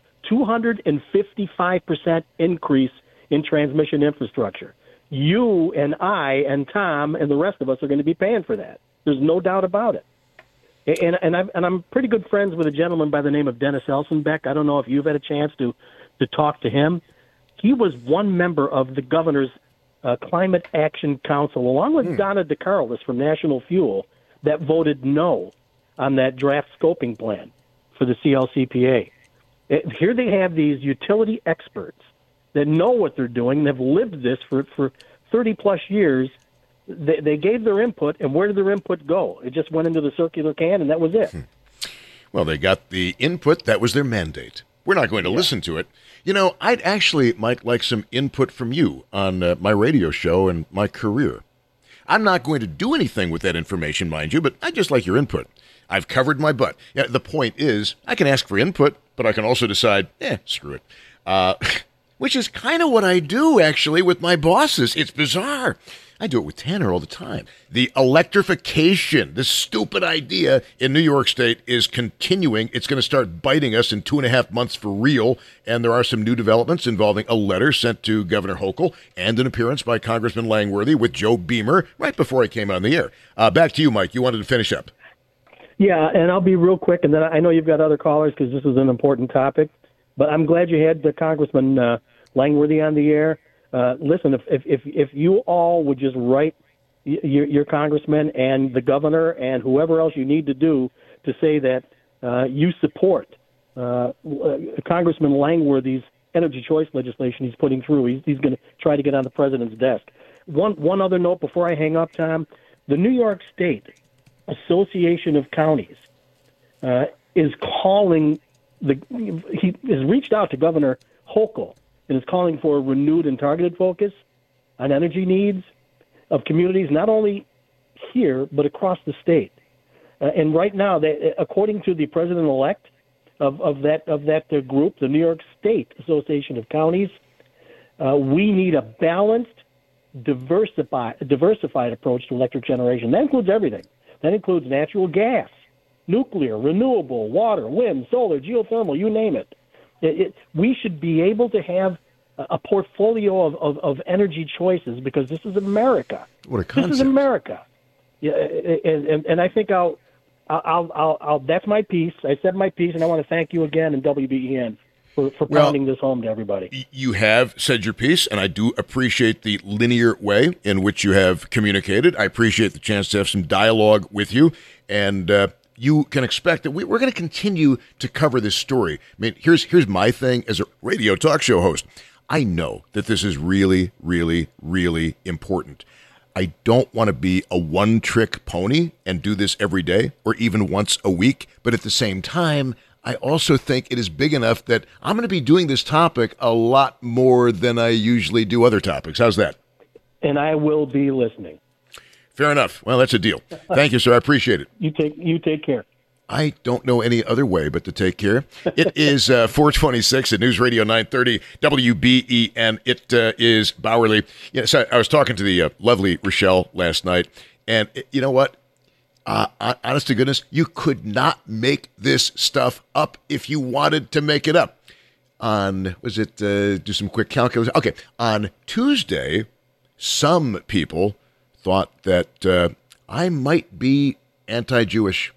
Speaker 11: 255% increase in transmission infrastructure. You and I and Tom and the rest of us are going to be paying for that. There's no doubt about it. And I'm pretty good friends with a gentleman by the name of Dennis Elsenbeck. I don't know if you've had a chance to talk to him. He was one member of the governor's Climate Action Council, along with Donna DeCarlis from National Fuel, that voted no on that draft scoping plan for the CLCPA. Here they have these utility experts that know what they're doing and have lived this for 30-plus years. They gave their input, and where did their input go? It just went into the circular can, and that was it.
Speaker 4: Well, they got the input. That was their mandate. We're not going to listen to it. You know, I'd actually might like some input from you on my radio show and my career. I'm not going to do anything with that information, mind you, but I just like your input. I've covered my butt. Yeah, the point is, I can ask for input, but I can also decide, screw it. Which is kind of what I do, actually, with my bosses. It's bizarre. I do it with Tanner all the time. The electrification, this stupid idea in New York State is continuing. It's going to start biting us in 2.5 months for real. And there are some new developments involving a letter sent to Governor Hochul and an appearance by Congressman Langworthy with Joe Beamer right before I came on the air. Back to you, Mike. You wanted to finish up.
Speaker 11: Yeah, and I'll be real quick. And then I know you've got other callers because this is an important topic. But I'm glad you had Congressman Langworthy on the air. Listen, if you all would just write your congressman and the governor and whoever else you need to do to say that you support Congressman Langworthy's energy choice legislation he's putting through. He's going to try to get on the president's desk. One other note before I hang up, Tom. The New York State Association of Counties is calling he has reached out to Governor Hochul and is calling for a renewed and targeted focus on energy needs of communities, not only here, but across the state. And right now, according to the president-elect of that group, the New York State Association of Counties, we need a balanced, diversified approach to electric generation. That includes everything. That includes natural gas, nuclear, renewable, water, wind, solar, geothermal, you name it. We should be able to have a portfolio of energy choices because this is America.
Speaker 4: What a concept.
Speaker 11: This is America. Yeah, and I think I'll that's my piece. I said my piece, and I want to thank you again and WBEN for pounding this home to everybody.
Speaker 4: You have said your piece, and I do appreciate the linear way in which you have communicated. I appreciate the chance to have some dialogue with you, and you can expect that we're going to continue to cover this story. I mean, here's my thing as a radio talk show host. I know that this is really, really, really important. I don't want to be a one-trick pony and do this every day or even once a week, but at the same time, I also think it is big enough that I'm going to be doing this topic a lot more than I usually do other topics. How's that?
Speaker 11: And I will be listening.
Speaker 4: Fair enough. Well, that's a deal. Thank you, sir. I appreciate it.
Speaker 11: You take care.
Speaker 4: I don't know any other way but to take care. It is 4:26 at News Radio 930 WBEN. It is Bauerle. Yes, I was talking to the lovely Rochelle last night, and you know what? Honest to goodness, you could not make this stuff up if you wanted to make it up. Do some quick calculation. Okay, on Tuesday, some people thought that I might be anti-Jewish.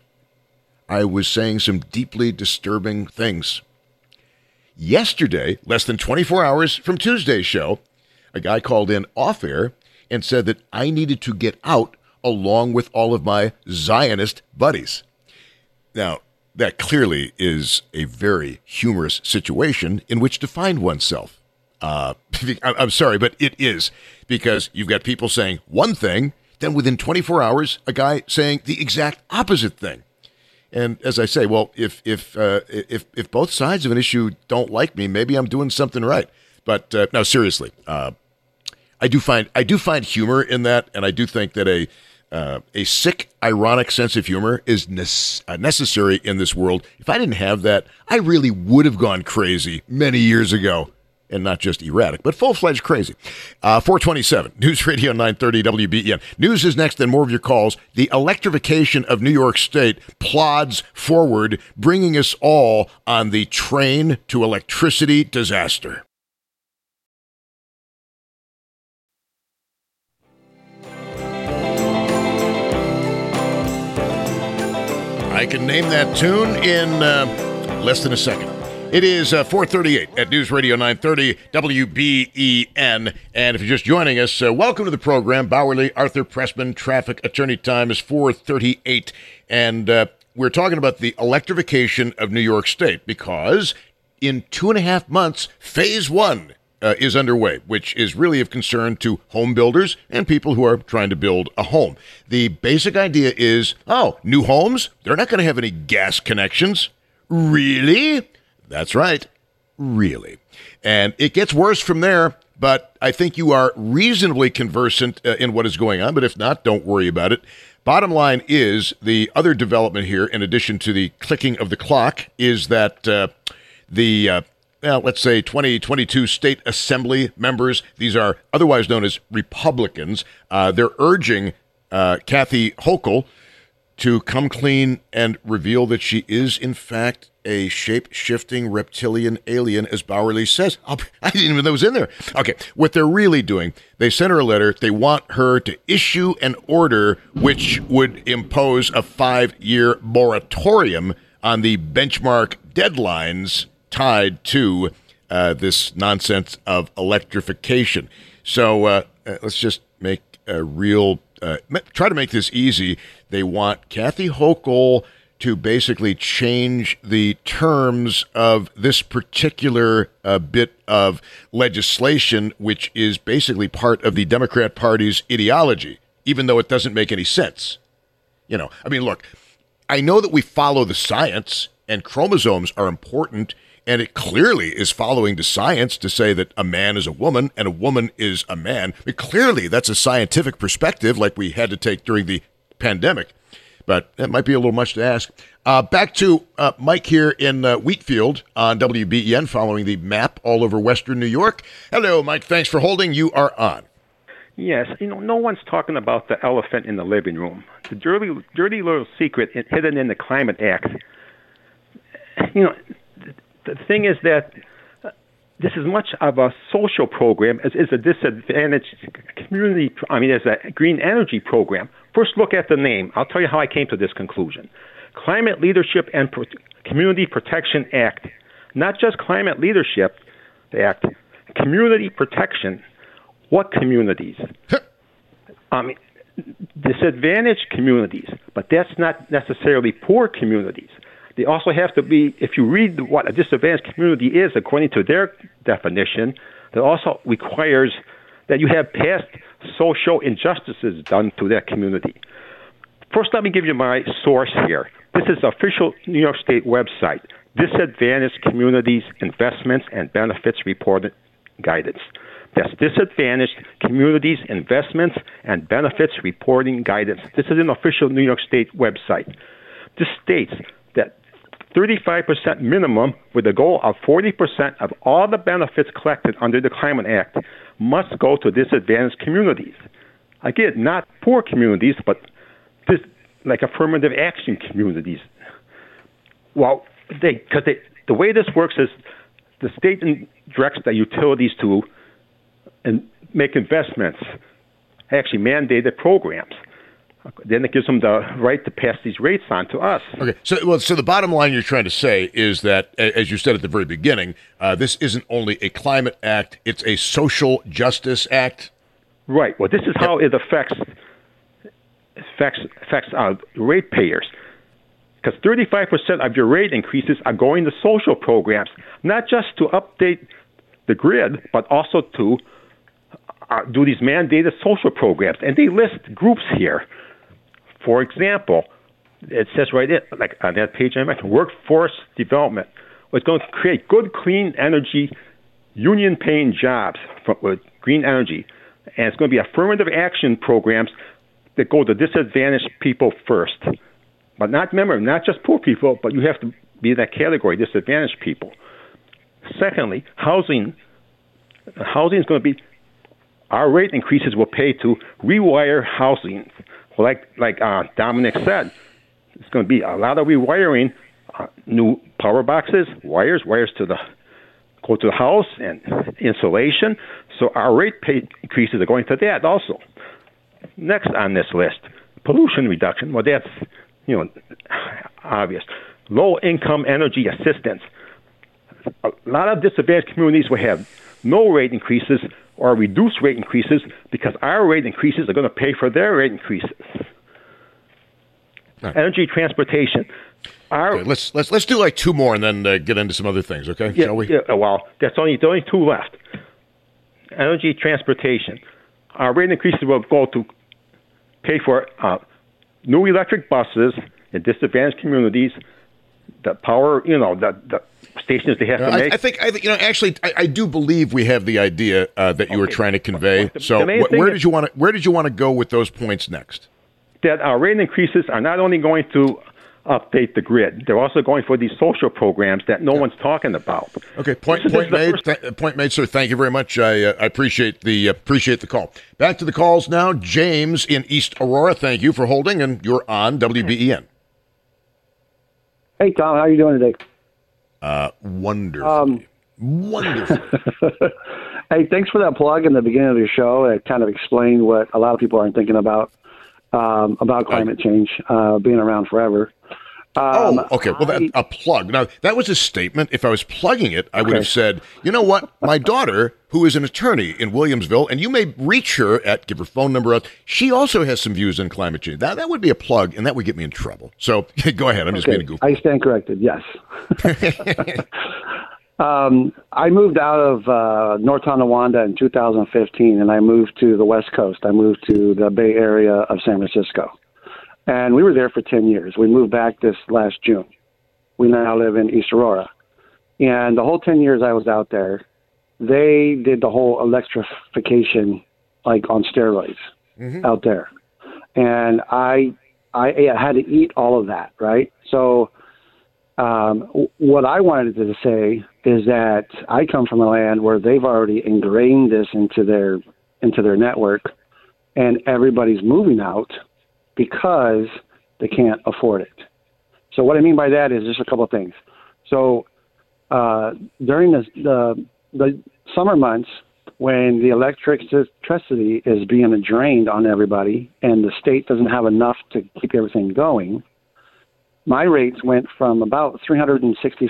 Speaker 4: I was saying some deeply disturbing things. Yesterday, less than 24 hours from Tuesday's show, a guy called in off air and said that I needed to get out along with all of my Zionist buddies. Now, that clearly is a very humorous situation in which to find oneself. I'm sorry, but it is, because you've got people saying one thing, then within 24 hours, a guy saying the exact opposite thing. And as I say, well, if both sides of an issue don't like me, maybe I'm doing something right. But no, seriously, I do find humor in that, and I do think that a sick, ironic sense of humor is necessary in this world. If I didn't have that, I really would have gone crazy many years ago. And not just erratic, but full-fledged crazy. 427, News Radio 930 WBEN. News is next, then more of your calls. The electrification of New York State plods forward, bringing us all on the train to electricity disaster. I can name that tune in less than a second. It is 4:38 at News Radio 930 WBEN. And if you're just joining us, welcome to the program. Bauerle, Arthur Pressman, traffic attorney time is 4:38. And we're talking about the electrification of New York State because in 2.5 months, phase 1 is underway, which is really of concern to home builders and people who are trying to build a home. The basic idea is, new homes, they're not going to have any gas connections. Really? That's right. Really. And it gets worse from there, but I think you are reasonably conversant in what is going on, but if not, don't worry about it. Bottom line is, the other development here, in addition to the clicking of the clock, is that let's say 2022 state assembly members, these are otherwise known as Republicans, they're urging Kathy Hochul to come clean and reveal that she is, in fact, a shape-shifting reptilian alien, as Bauerle says. I didn't even know that was in there. Okay, what they're really doing, they sent her a letter. They want her to issue an order which would impose a 5-year moratorium on the benchmark deadlines tied to this nonsense of electrification. So let's just make a real... try to make this easy. They want Kathy Hochul to basically change the terms of this particular bit of legislation, which is basically part of the Democrat Party's ideology, even though it doesn't make any sense. Look, I know that we follow the science, and chromosomes are important, and it clearly is following the science to say that a man is a woman and a woman is a man. Clearly, that's a scientific perspective like we had to take during the pandemic. But that might be a little much to ask. Back to Mike here in Wheatfield on WBEN, following the map all over Western New York. Hello, Mike. Thanks for holding. You are on.
Speaker 12: Yes. No one's talking about the elephant in the living room. The dirty little secret hidden in the Climate Act. The thing is that this is much of a social program as a disadvantaged community. As a green energy program. First, look at the name. I'll tell you how I came to this conclusion. Climate Leadership and Community Protection Act. Not just Climate Leadership Act, community protection. What communities? disadvantaged communities, but that's not necessarily poor communities. They also have to be, if you read what a disadvantaged community is according to their definition, that also requires that you have past social injustices done to that community. First, let me give you my source here. This is the official New York State website, Disadvantaged Communities Investments and Benefits Reporting Guidance. That's Disadvantaged Communities Investments and Benefits Reporting Guidance. This is an official New York State website. This states that 35% minimum with a goal of 40% of all the benefits collected under the Climate Act must go to disadvantaged communities. Again, not poor communities, but like affirmative action communities. Well, the way this works is the state directs the utilities to make investments, actually mandated programs. Then it gives them the right to pass these rates on to us.
Speaker 4: Okay, so the bottom line you're trying to say is that, as you said at the very beginning, this isn't only a climate act; it's a social justice act.
Speaker 12: Right. Well, this is how it affects ratepayers, because 35% of your rate increases are going to social programs, not just to update the grid, but also to do these mandated social programs. And they list groups here. For example, it says right there, like on that page I mentioned, workforce development. It's going to create good, clean energy, union-paying jobs with green energy. And it's going to be affirmative action programs that go to disadvantaged people first. But not just poor people, but you have to be in that category, disadvantaged people. Secondly, housing. Housing is going to be, our rate increases will pay to rewire housing. Like Dominic said, it's going to be a lot of rewiring, new power boxes, wires to go to the house, and insulation. So our rate pay increases are going to that also. Next on this list, pollution reduction. Well, that's obvious. Low income energy assistance. A lot of disadvantaged communities will have no rate increases or reduced rate increases because our rate increases are going to pay for their rate increases. Right. Energy transportation.
Speaker 4: Okay, let's do like two more and then get into some other things, okay? Shall we?
Speaker 12: Yeah, well, that's only two left. Energy transportation. Our rate increases will go to pay for new electric buses in disadvantaged communities, the power, the stations they have to make.
Speaker 4: I do believe we have the idea that you were trying to convey. So where did you want to go with those points next?
Speaker 12: That our rate increases are not only going to update the grid, they're also going for these social programs that no one's talking about.
Speaker 4: Okay, point made, sir. Thank you very much. I appreciate the call. Back to the calls now. James in East Aurora, thank you for holding, and you're on WBEN.
Speaker 13: Hey, Tom, how are you doing today?
Speaker 4: Wonderful. Wonderful.
Speaker 13: Hey, thanks for that plug in the beginning of your show. It kind of explained what a lot of people aren't thinking about climate change being around forever.
Speaker 4: Okay. Well, a plug. Now, that was a statement. If I was plugging it, I would have said, you know what? My daughter, who is an attorney in Williamsville, and you may reach her give her phone number out. She also has some views on climate change. That would be a plug, and that would get me in trouble. So go ahead. I'm just being a goofy.
Speaker 13: I stand corrected. Yes. I moved out of North Tonawanda in 2015, and I moved to the West Coast. I moved to the Bay Area of San Francisco. And we were there for 10 years. We moved back this last June. We now live in East Aurora. And the whole 10 years I was out there, they did the whole electrification like on steroids out there. And I had to eat all of that, right? So what I wanted to say is that I come from a land where they've already ingrained this into their network, and everybody's moving out because they can't afford it. So what I mean by that is just a couple of things. So during the summer months, when the electricity is being drained on everybody and the state doesn't have enough to keep everything going, my rates went from about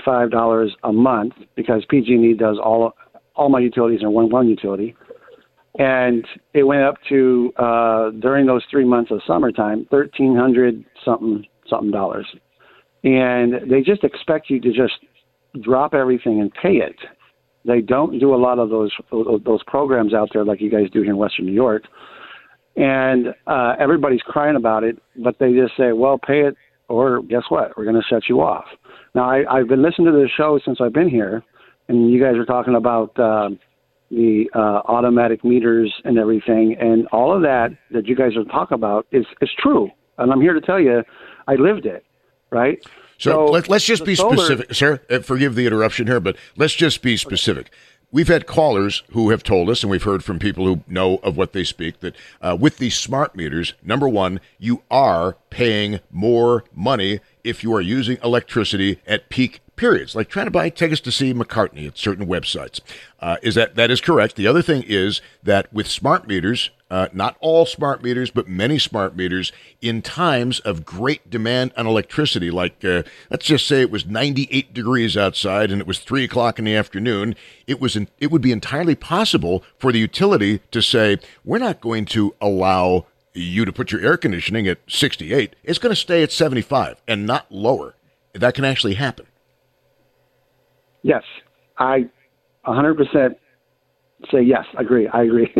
Speaker 13: $365 a month, because PG&E does all my utilities in one utility, And it went up to, during those 3 months of summertime, $1,300 something dollars. And they just expect you to just drop everything and pay it. They don't do a lot of those programs out there like you guys do here in Western New York. And everybody's crying about it, but they just say, well, pay it, or guess what? We're going to shut you off. Now, I've been listening to this show since I've been here, and you guys are talking about the automatic meters and everything, and all of that you guys are talking about is true. And I'm here to tell you, I lived it, right?
Speaker 4: So let's just be specific, sir. Forgive the interruption here, but let's just be specific. We've had callers who have told us, and we've heard from people who know of what they speak, that with these smart meters, number one, you are paying more money if you are using electricity at peak periods, like trying to buy tickets to see McCartney at certain websites. That is correct. The other thing is that with smart meters, not all smart meters, but many smart meters, in times of great demand on electricity, like let's just say it was 98 degrees outside and it was 3 o'clock in the afternoon, it would be entirely possible for the utility to say, we're not going to allow you to put your air conditioning at 68. It's going to stay at 75 and not lower. That can actually happen.
Speaker 13: Yes, I 100% say yes. I agree.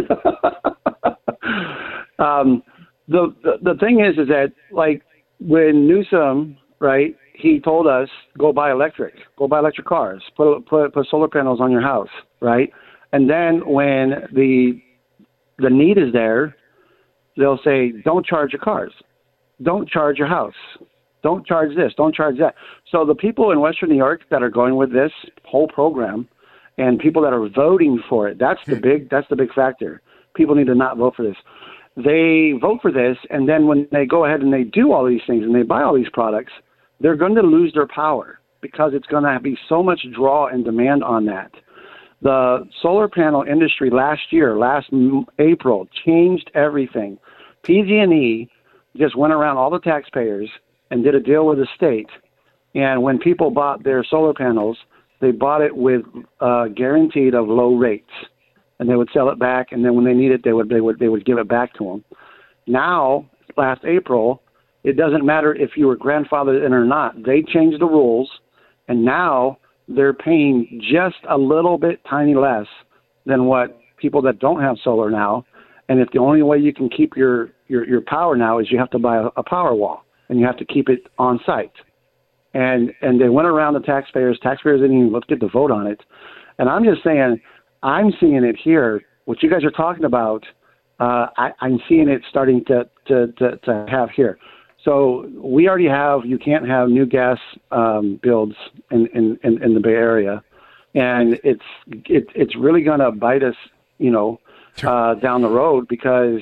Speaker 13: The thing is that, like, when Newsom, right, he told us, go buy electric cars, put solar panels on your house, right? And then when the need is there, they'll say, don't charge your cars, don't charge your house, don't charge this, don't charge that. So the people in Western New York that are going with this whole program, and people that are voting for it, that's the big factor. People need to not vote for this. They vote for this, and then when they go ahead and they do all these things and they buy all these products, they're going to lose their power because it's going to be so much draw and demand on that. The solar panel industry last April, changed everything. PG&E just went around all the taxpayers and did a deal with the state. And when people bought their solar panels, they bought it with guaranteed of low rates, and they would sell it back. And then when they need it, they would give it back to them. Now, last April, it doesn't matter if you were grandfathered in or not. They changed the rules, and now they're paying just a little bit tiny less than what people that don't have solar now. And if the only way you can keep your power now is you have to buy a power wall, and you have to keep it on site. And they went around the taxpayers. Taxpayers didn't even get to vote on it. And I'm just saying, I'm seeing it here. What you guys are talking about, I'm seeing it starting to have here. So we already have, you can't have new gas builds in the Bay Area, and it's really going to bite us, down the road, because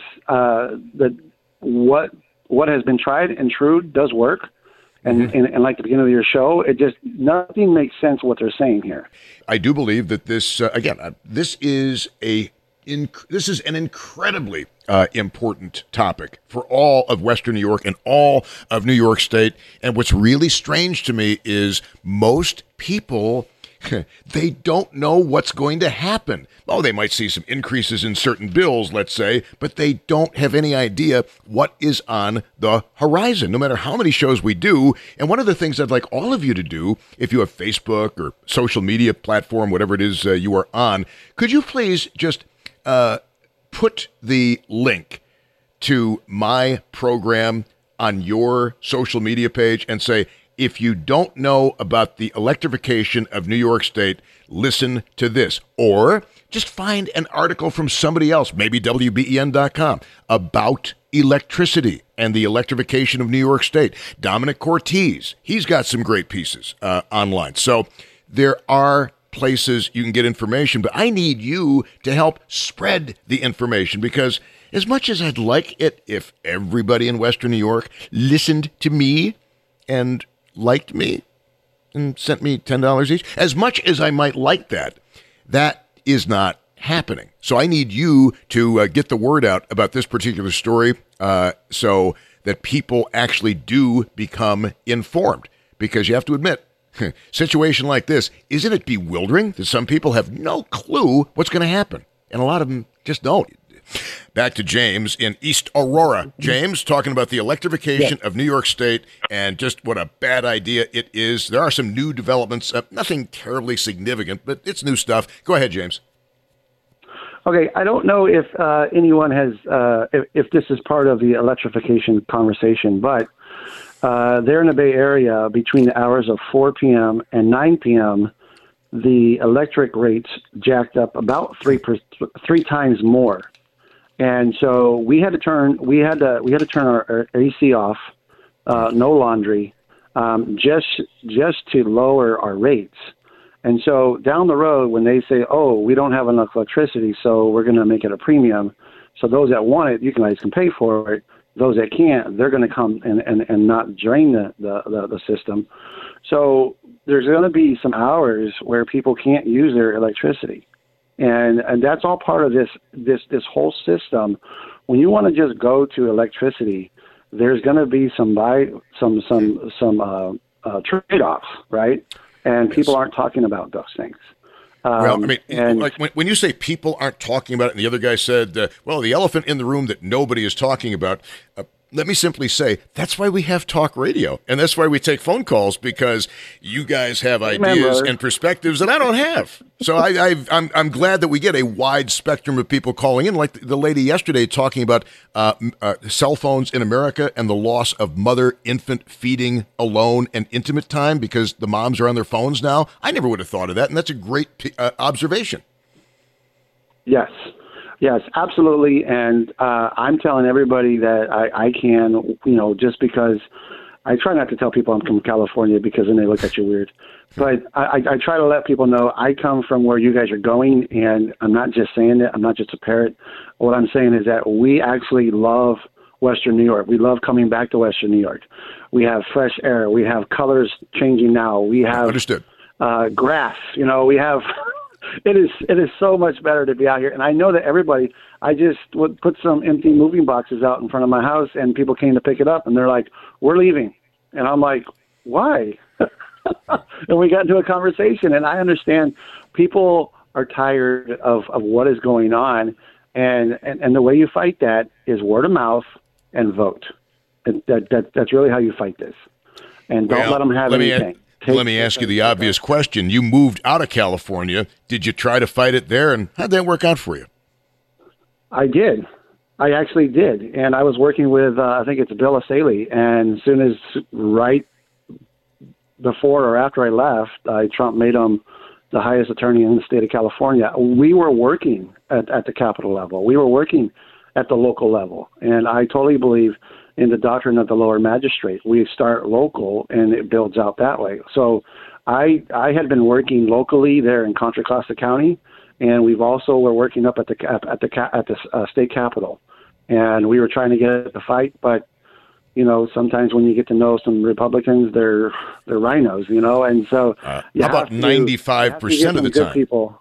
Speaker 13: what has been tried and true does work. And like the beginning of your show, nothing makes sense what they're saying here.
Speaker 4: I do believe that this, this is an incredibly important topic for all of Western New York and all of New York State. And what's really strange to me is most people, they don't know what's going to happen. Oh, they might see some increases in certain bills, let's say, but they don't have any idea what is on the horizon, no matter how many shows we do. And one of the things I'd like all of you to do, if you have Facebook or social media platform, whatever it is you are on, could you please just put the link to my program on your social media page and say, if you don't know about the electrification of New York State, listen to this. Or just find an article from somebody else, maybe WBEN.com, about electricity and the electrification of New York State. Dominic Cortese, he's got some great pieces online. So there are places you can get information, but I need you to help spread the information, because as much as I'd like it if everybody in Western New York listened to me and liked me and sent me $10 each, as much as I might like that, that is not happening. So I need you to get the word out about this particular story so that people actually do become informed, because you have to admit, situation like this, isn't it bewildering that some people have no clue what's going to happen? And a lot of them just don't. Back to James in East Aurora. James, talking about the electrification of New York State and just what a bad idea it is. There are some new developments, nothing terribly significant, but it's new stuff. Go ahead, James.
Speaker 13: Okay, I don't know if anyone has, if this is part of the electrification conversation, but there in the Bay Area, between the hours of 4 p.m. and 9 p.m., the electric rates jacked up about three times more, and so we had to turn our AC off, no laundry, just to lower our rates. And so down the road, when they say, "Oh, we don't have enough electricity, so we're going to make it a premium," so those that want it, you guys can pay for it. Those that can't, they're going to come and not drain the system. So there's going to be some hours where people can't use their electricity, and that's all part of this whole system. When you want to just go to electricity, there's going to be some trade-offs, right? And people aren't talking about those things.
Speaker 4: Well, I mean, like when you say people aren't talking about it, and the other guy said, well, the elephant in the room that nobody is talking about, let me simply say, that's why we have talk radio, and that's why we take phone calls, because you guys have ideas and perspectives that I don't have. So I'm glad that we get a wide spectrum of people calling in, like the lady yesterday talking about cell phones in America and the loss of mother-infant feeding alone and intimate time because the moms are on their phones now. I never would have thought of that, and that's a great observation.
Speaker 13: Yes, absolutely. And I'm telling everybody that I can, just because I try not to tell people I'm from California because then they look at you weird. But I try to let people know I come from where you guys are going, and I'm not just saying it. I'm not just a parrot. What I'm saying is that we actually love Western New York. We love coming back to Western New York. We have fresh air. We have colors changing now. We have grass. We have... It is so much better to be out here. And I know that everybody, I just would put some empty moving boxes out in front of my house, and people came to pick it up, and they're like, "We're leaving." And I'm like, "Why?" And we got into a conversation, and I understand people are tired of what is going on. And the way you fight that is word of mouth and vote. And that's really how you fight this. And don't let them have anything.
Speaker 4: Let me ask you the obvious question. You moved out of California. Did you try to fight it there, and how'd that work out for you?
Speaker 13: I did. I actually did. And I was working with, I think it's Bill Asaley, and as soon as right before or after I left, Trump made him the highest attorney in the state of California. We were working at the Capitol level. We were working at the local level. And I totally believe in the doctrine of the lower magistrate. We start local, and it builds out that way. So I had been working locally there in Contra Costa County, and we've also were working up at the state capitol, and we were trying to get the fight. But sometimes when you get to know some Republicans, they're rhinos, and so
Speaker 4: how about 95% of the time?
Speaker 13: People.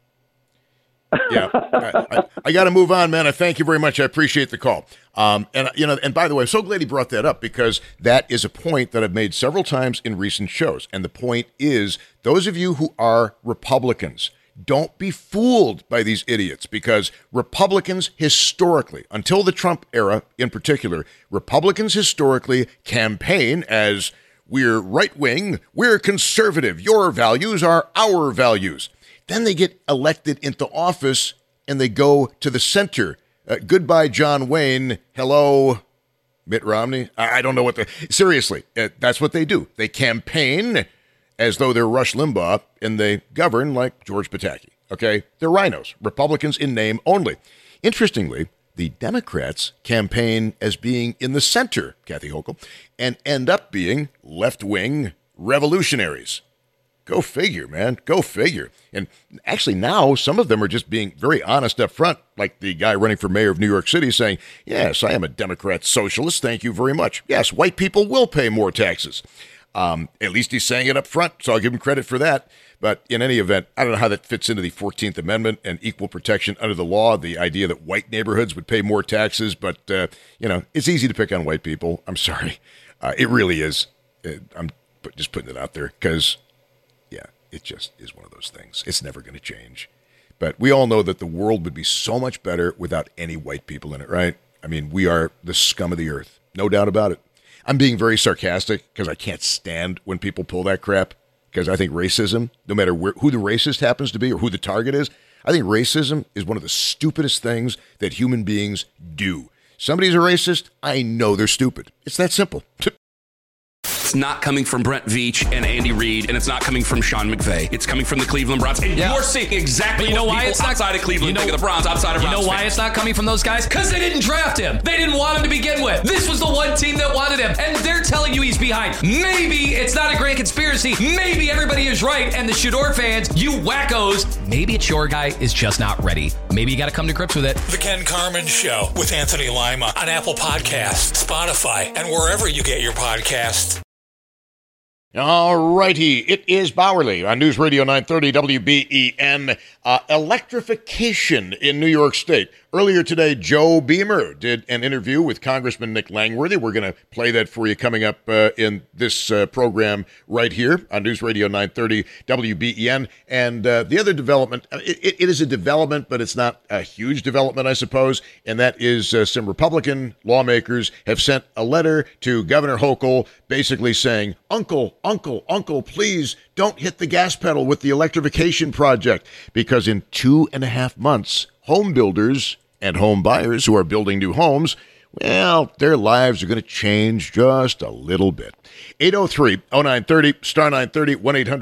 Speaker 4: Yeah, I got to move on, man. I thank you very much. I appreciate the call. And by the way, I'm so glad he brought that up, because that is a point that I've made several times in recent shows. And the point is, those of you who are Republicans, don't be fooled by these idiots, because Republicans historically, until the Trump era in particular, Republicans historically campaign as we're right-wing, we're conservative, your values are our values. Then they get elected into office and they go to the center. Goodbye, John Wayne. Hello, Mitt Romney. I don't know what seriously, that's what they do. They campaign as though they're Rush Limbaugh, and they govern like George Pataki. Okay? They're rhinos, Republicans in name only. Interestingly, the Democrats campaign as being in the center, Kathy Hochul, and end up being left-wing revolutionaries. Go figure, man. Go figure. And actually now some of them are just being very honest up front, like the guy running for mayor of New York City saying, yes, I am a Democrat socialist. Thank you very much. Yes, white people will pay more taxes. At least he's saying it up front, so I'll give him credit for that. But in any event, I don't know how that fits into the 14th Amendment and equal protection under the law, the idea that white neighborhoods would pay more taxes. But, it's easy to pick on white people. I'm sorry. It really is. I'm just putting it out there because... it just is one of those things. It's never going to change. But we all know that the world would be so much better without any white people in it, right? I mean, we are the scum of the earth. No doubt about it. I'm being very sarcastic because I can't stand when people pull that crap, because I think racism, no matter who the racist happens to be or who the target is, I think racism is one of the stupidest things that human beings do. Somebody's a racist, I know they're stupid. It's that simple.
Speaker 1: It's not coming from Brent Veach and Andy Reid, and it's not coming from Sean McVay. It's coming from the Cleveland Browns. And you're seeing exactly what people outside of Cleveland think of the Browns, outside of Browns.
Speaker 2: You know why
Speaker 1: fans.
Speaker 2: it's not coming from those guys? Because they didn't draft him. They didn't want him to begin with. This was the one team that wanted him, and they're telling you he's behind. Maybe it's not a grand conspiracy. Maybe everybody is right, and the Shador fans, you wackos, maybe it's your guy is just not ready. Maybe you got to come to grips with it.
Speaker 3: The Ken Carman Show with Anthony Lima on Apple Podcasts, Spotify, and wherever you get your podcasts.
Speaker 4: All righty, it is Bowerly on News Radio 930 WBEN. Electrification in New York State. Earlier today, Joe Beamer did an interview with Congressman Nick Langworthy. We're going to play that for you coming up in this program right here on News Radio 930 WBEN. And the other development, it is a development, but it's not a huge development, I suppose, and that is some Republican lawmakers have sent a letter to Governor Hochul basically saying, Uncle, please don't hit the gas pedal with the electrification project, because in 2.5 months, home builders and home buyers who are building new homes, well, their lives are going to change just a little bit. 803-0930, star 930,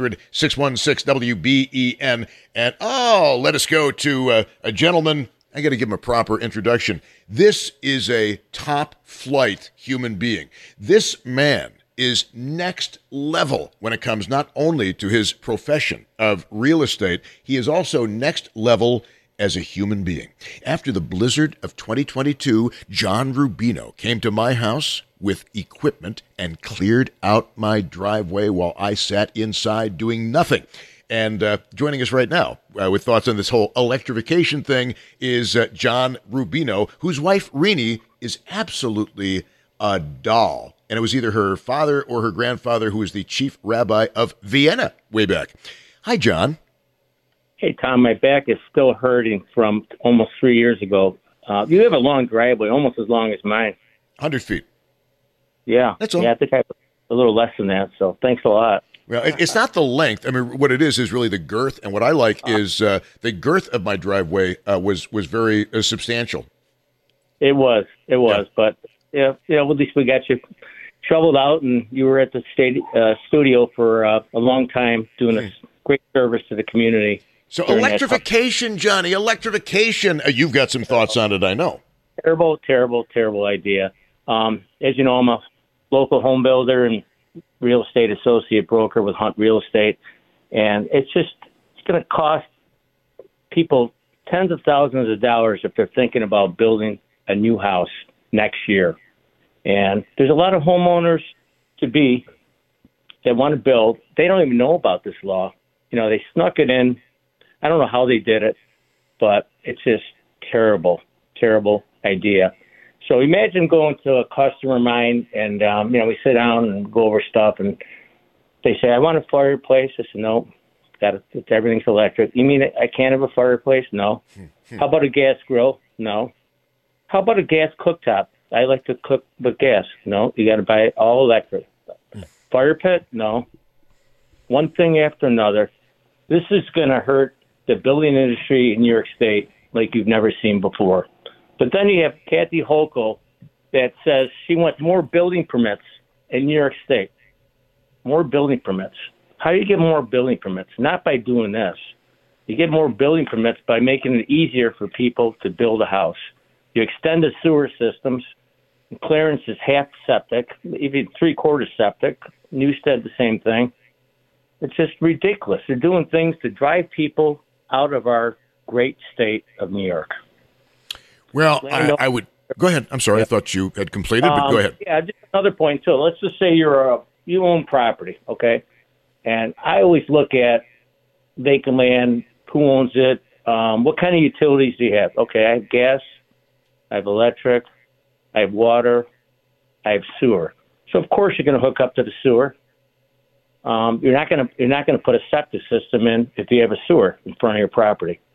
Speaker 4: 1-800-616-WBEN. And, let us go to a gentleman. I got to give him a proper introduction. This is a top-flight human being. This man is next level when it comes not only to his profession of real estate, he is also next level as a human being. After the blizzard of 2022, John Rubino came to my house with equipment and cleared out my driveway while I sat inside doing nothing. And joining us right now with thoughts on this whole electrification thing is John Rubino, whose wife, Rini, is absolutely a doll. And it was either her father or her grandfather who was the chief rabbi of Vienna way back. Hi, John.
Speaker 9: Hey, Tom, my back is still hurting from almost 3 years ago. You have a long driveway, almost as long as mine.
Speaker 4: 100 feet.
Speaker 9: Yeah.
Speaker 4: That's all.
Speaker 9: Yeah, I think I have a little less than that, so thanks a lot.
Speaker 4: Well, it's not the length. I mean, what it is really the girth. And what I like is the girth of my driveway was very substantial.
Speaker 9: It was. But, at least we got you shoveled out, and you were at the studio for a long time doing a great service to the community.
Speaker 4: So electrification, Johnny, electrification. You've got some thoughts on it, I know.
Speaker 9: Terrible, terrible, terrible idea. As you know, I'm a local home builder and real estate associate broker with Hunt Real Estate. And it's going to cost people tens of thousands of dollars if they're thinking about building a new house next year. And there's a lot of homeowners that want to build. They don't even know about this law. They snuck it in. I don't know how they did it, but it's just terrible, terrible idea. So imagine going to a customer of mine and, we sit down and go over stuff and they say, I want a fireplace. I said, no, everything's electric. You mean I can't have a fireplace? No. How about a gas grill? No. How about a gas cooktop? I like to cook with gas. No, you got to buy it all electric. Fire pit? No. One thing after another. This is going to hurt the building industry in New York State like you've never seen before. But then you have Kathy Hochul that says she wants more building permits in New York State. More building permits. How do you get more building permits? Not by doing this. You get more building permits by making it easier for people to build a house. You extend the sewer systems. Clarence is half septic, even 3/4 septic. Newstead, the same thing. It's just ridiculous. They're doing things to drive people out of our great state of New York.
Speaker 4: Well, I would go ahead. I'm sorry. I thought you had completed, but go ahead.
Speaker 9: Yeah, just another point too. Let's just say you own property, okay? And I always look at vacant land, who owns it, what kind of utilities do you have? Okay, I have gas, I have electric, I have water, I have sewer. So of course you're going to hook up to the sewer. You're not going to put a septic system in if you have a sewer in front of your property.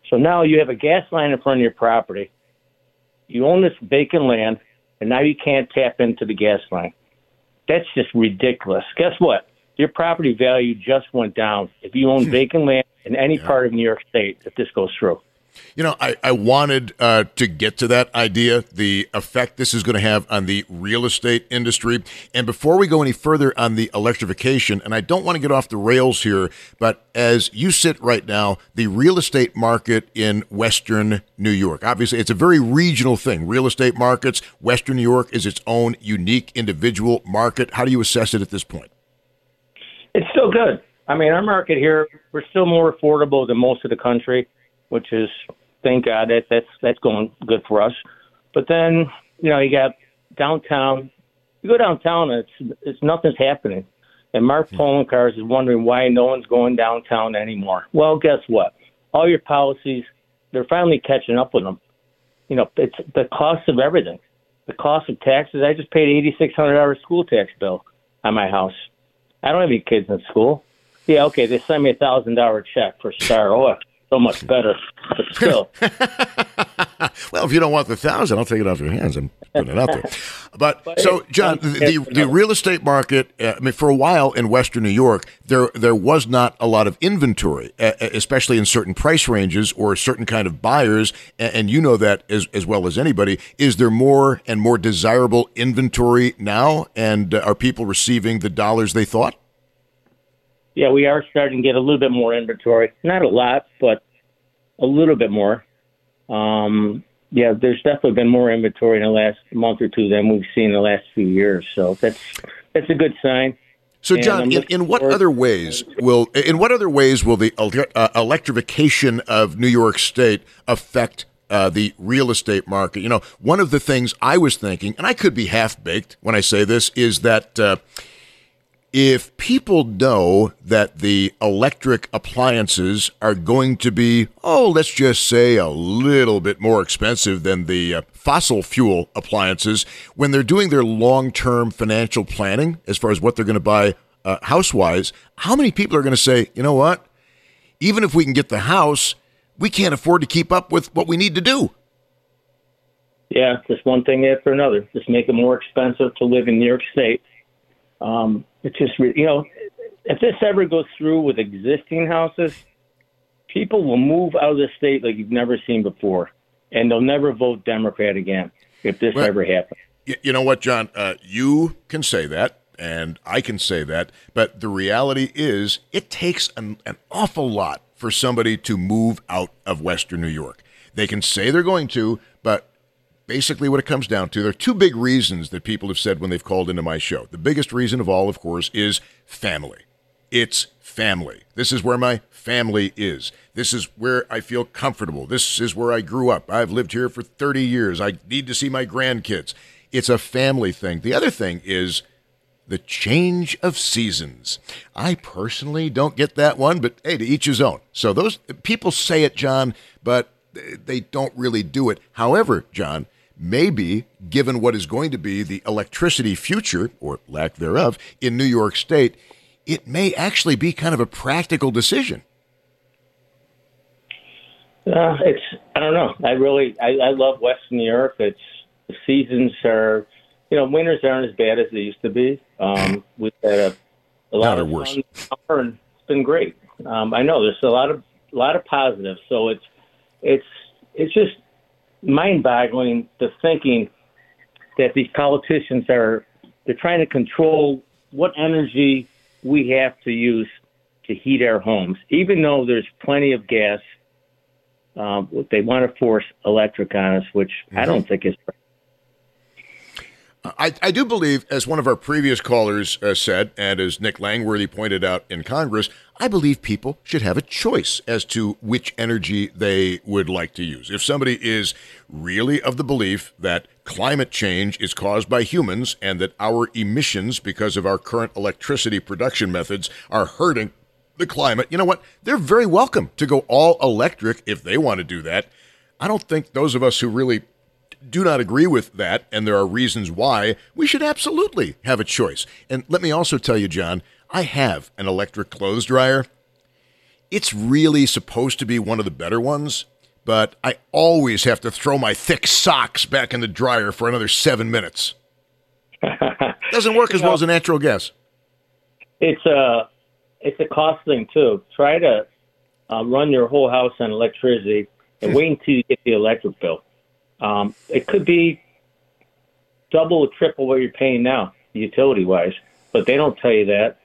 Speaker 14: So now you have a gas line in front of your property. You own this vacant land, and now you can't tap into the gas line. That's just ridiculous. Guess what? Your property value just went down if you own vacant land in any part of New York State if this goes through.
Speaker 4: You know, I wanted to get to that idea, the effect this is going to have on the real estate industry. And before we go any further on the electrification, and I don't want to get off the rails here, but as you sit right now, the real estate market in Western New York, obviously it's a very regional thing. Real estate markets, Western New York is its own unique individual market. How do you assess it at this point?
Speaker 14: It's still good. I mean, our market here, we're still more affordable than most of the country, which is, thank God, that's going good for us. But then, you know, you got downtown. You go downtown, it's nothing's happening. And Mark Poloncarz is wondering why no one's going downtown anymore. Well, guess what? All your policies, they're finally catching up with them. You know, it's the cost of everything. The cost of taxes. I just paid $8,600 school tax bill on my house. I don't have any kids in school. Yeah, okay, they sent me a $1,000 check for Star. Oh, so much better, but still.
Speaker 4: Well, if you don't want the 1,000, I'll take it off your hands and put it out there. But so, John, the real estate market, I mean, for a while in Western New York, there was not a lot of inventory, especially in certain price ranges or certain kind of buyers, and you know that as well as anybody. Is there more and more desirable inventory now, and are people receiving the dollars they thought?
Speaker 14: Yeah, we are starting to get a little bit more inventory. Not a lot, but a little bit more. Yeah, there's definitely been more inventory in the last month or two than we've seen in the last few years. So that's a good sign.
Speaker 4: So, John, in what other ways will the electrification of New York State affect the real estate market? You know, one of the things I was thinking, and I could be half-baked when I say this, is that if people know that the electric appliances are going to be, let's just say a little bit more expensive than the fossil fuel appliances, when they're doing their long-term financial planning as far as what they're going to buy house-wise, how many people are going to say, you know what, even if we can get the house, we can't afford to keep up with what we need to do?
Speaker 14: Yeah, just one thing after another. Just make it more expensive to live in New York State. It's just, you know, if this ever goes through with existing houses, people will move out of the state like you've never seen before, and they'll never vote Democrat again if this ever happens.
Speaker 4: You know what, John? You can say that, and I can say that, but the reality is it takes an awful lot for somebody to move out of Western New York. They can say they're going to, but basically what it comes down to, there are two big reasons that people have said when they've called into my show. The biggest reason of all, of course, is family. It's family. This is where my family is. This is where I feel comfortable. This is where I grew up. I've lived here for 30 years. I need to see my grandkids. It's a family thing. The other thing is the change of seasons. I personally don't get that one, but hey, to each his own. So those people say it, John, but they don't really do it. However, John, maybe, given what is going to be the electricity future, or lack thereof, in New York State, it may actually be kind of a practical decision.
Speaker 14: I don't know. I love Western New York. The seasons are, you know, winters aren't as bad as they used to be. We've had a lot of worse. Summer, and it's been great. I know there's a lot of positives. So it's just mind-boggling the thinking that these politicians they're trying to control what energy we have to use to heat our homes, even though there's plenty of gas. They want to force electric on us, which I don't think is right.
Speaker 4: I do believe, as one of our previous callers said, and as Nick Langworthy pointed out in Congress, I believe people should have a choice as to which energy they would like to use. If somebody is really of the belief that climate change is caused by humans and that our emissions, because of our current electricity production methods, are hurting the climate, you know what? They're very welcome to go all electric if they want to do that. I don't think those of us who really do not agree with that, and there are reasons why, we should absolutely have a choice. And let me also tell you, John, I have an electric clothes dryer. It's really supposed to be one of the better ones. but I always have to throw my thick socks back in the dryer for another 7 minutes. Doesn't work as well as a natural gas.
Speaker 14: It's a cost thing too. Try to run your whole house on electricity and wait until you get the electric bill. It could be double or triple what you're paying now, utility-wise, but they don't tell you that.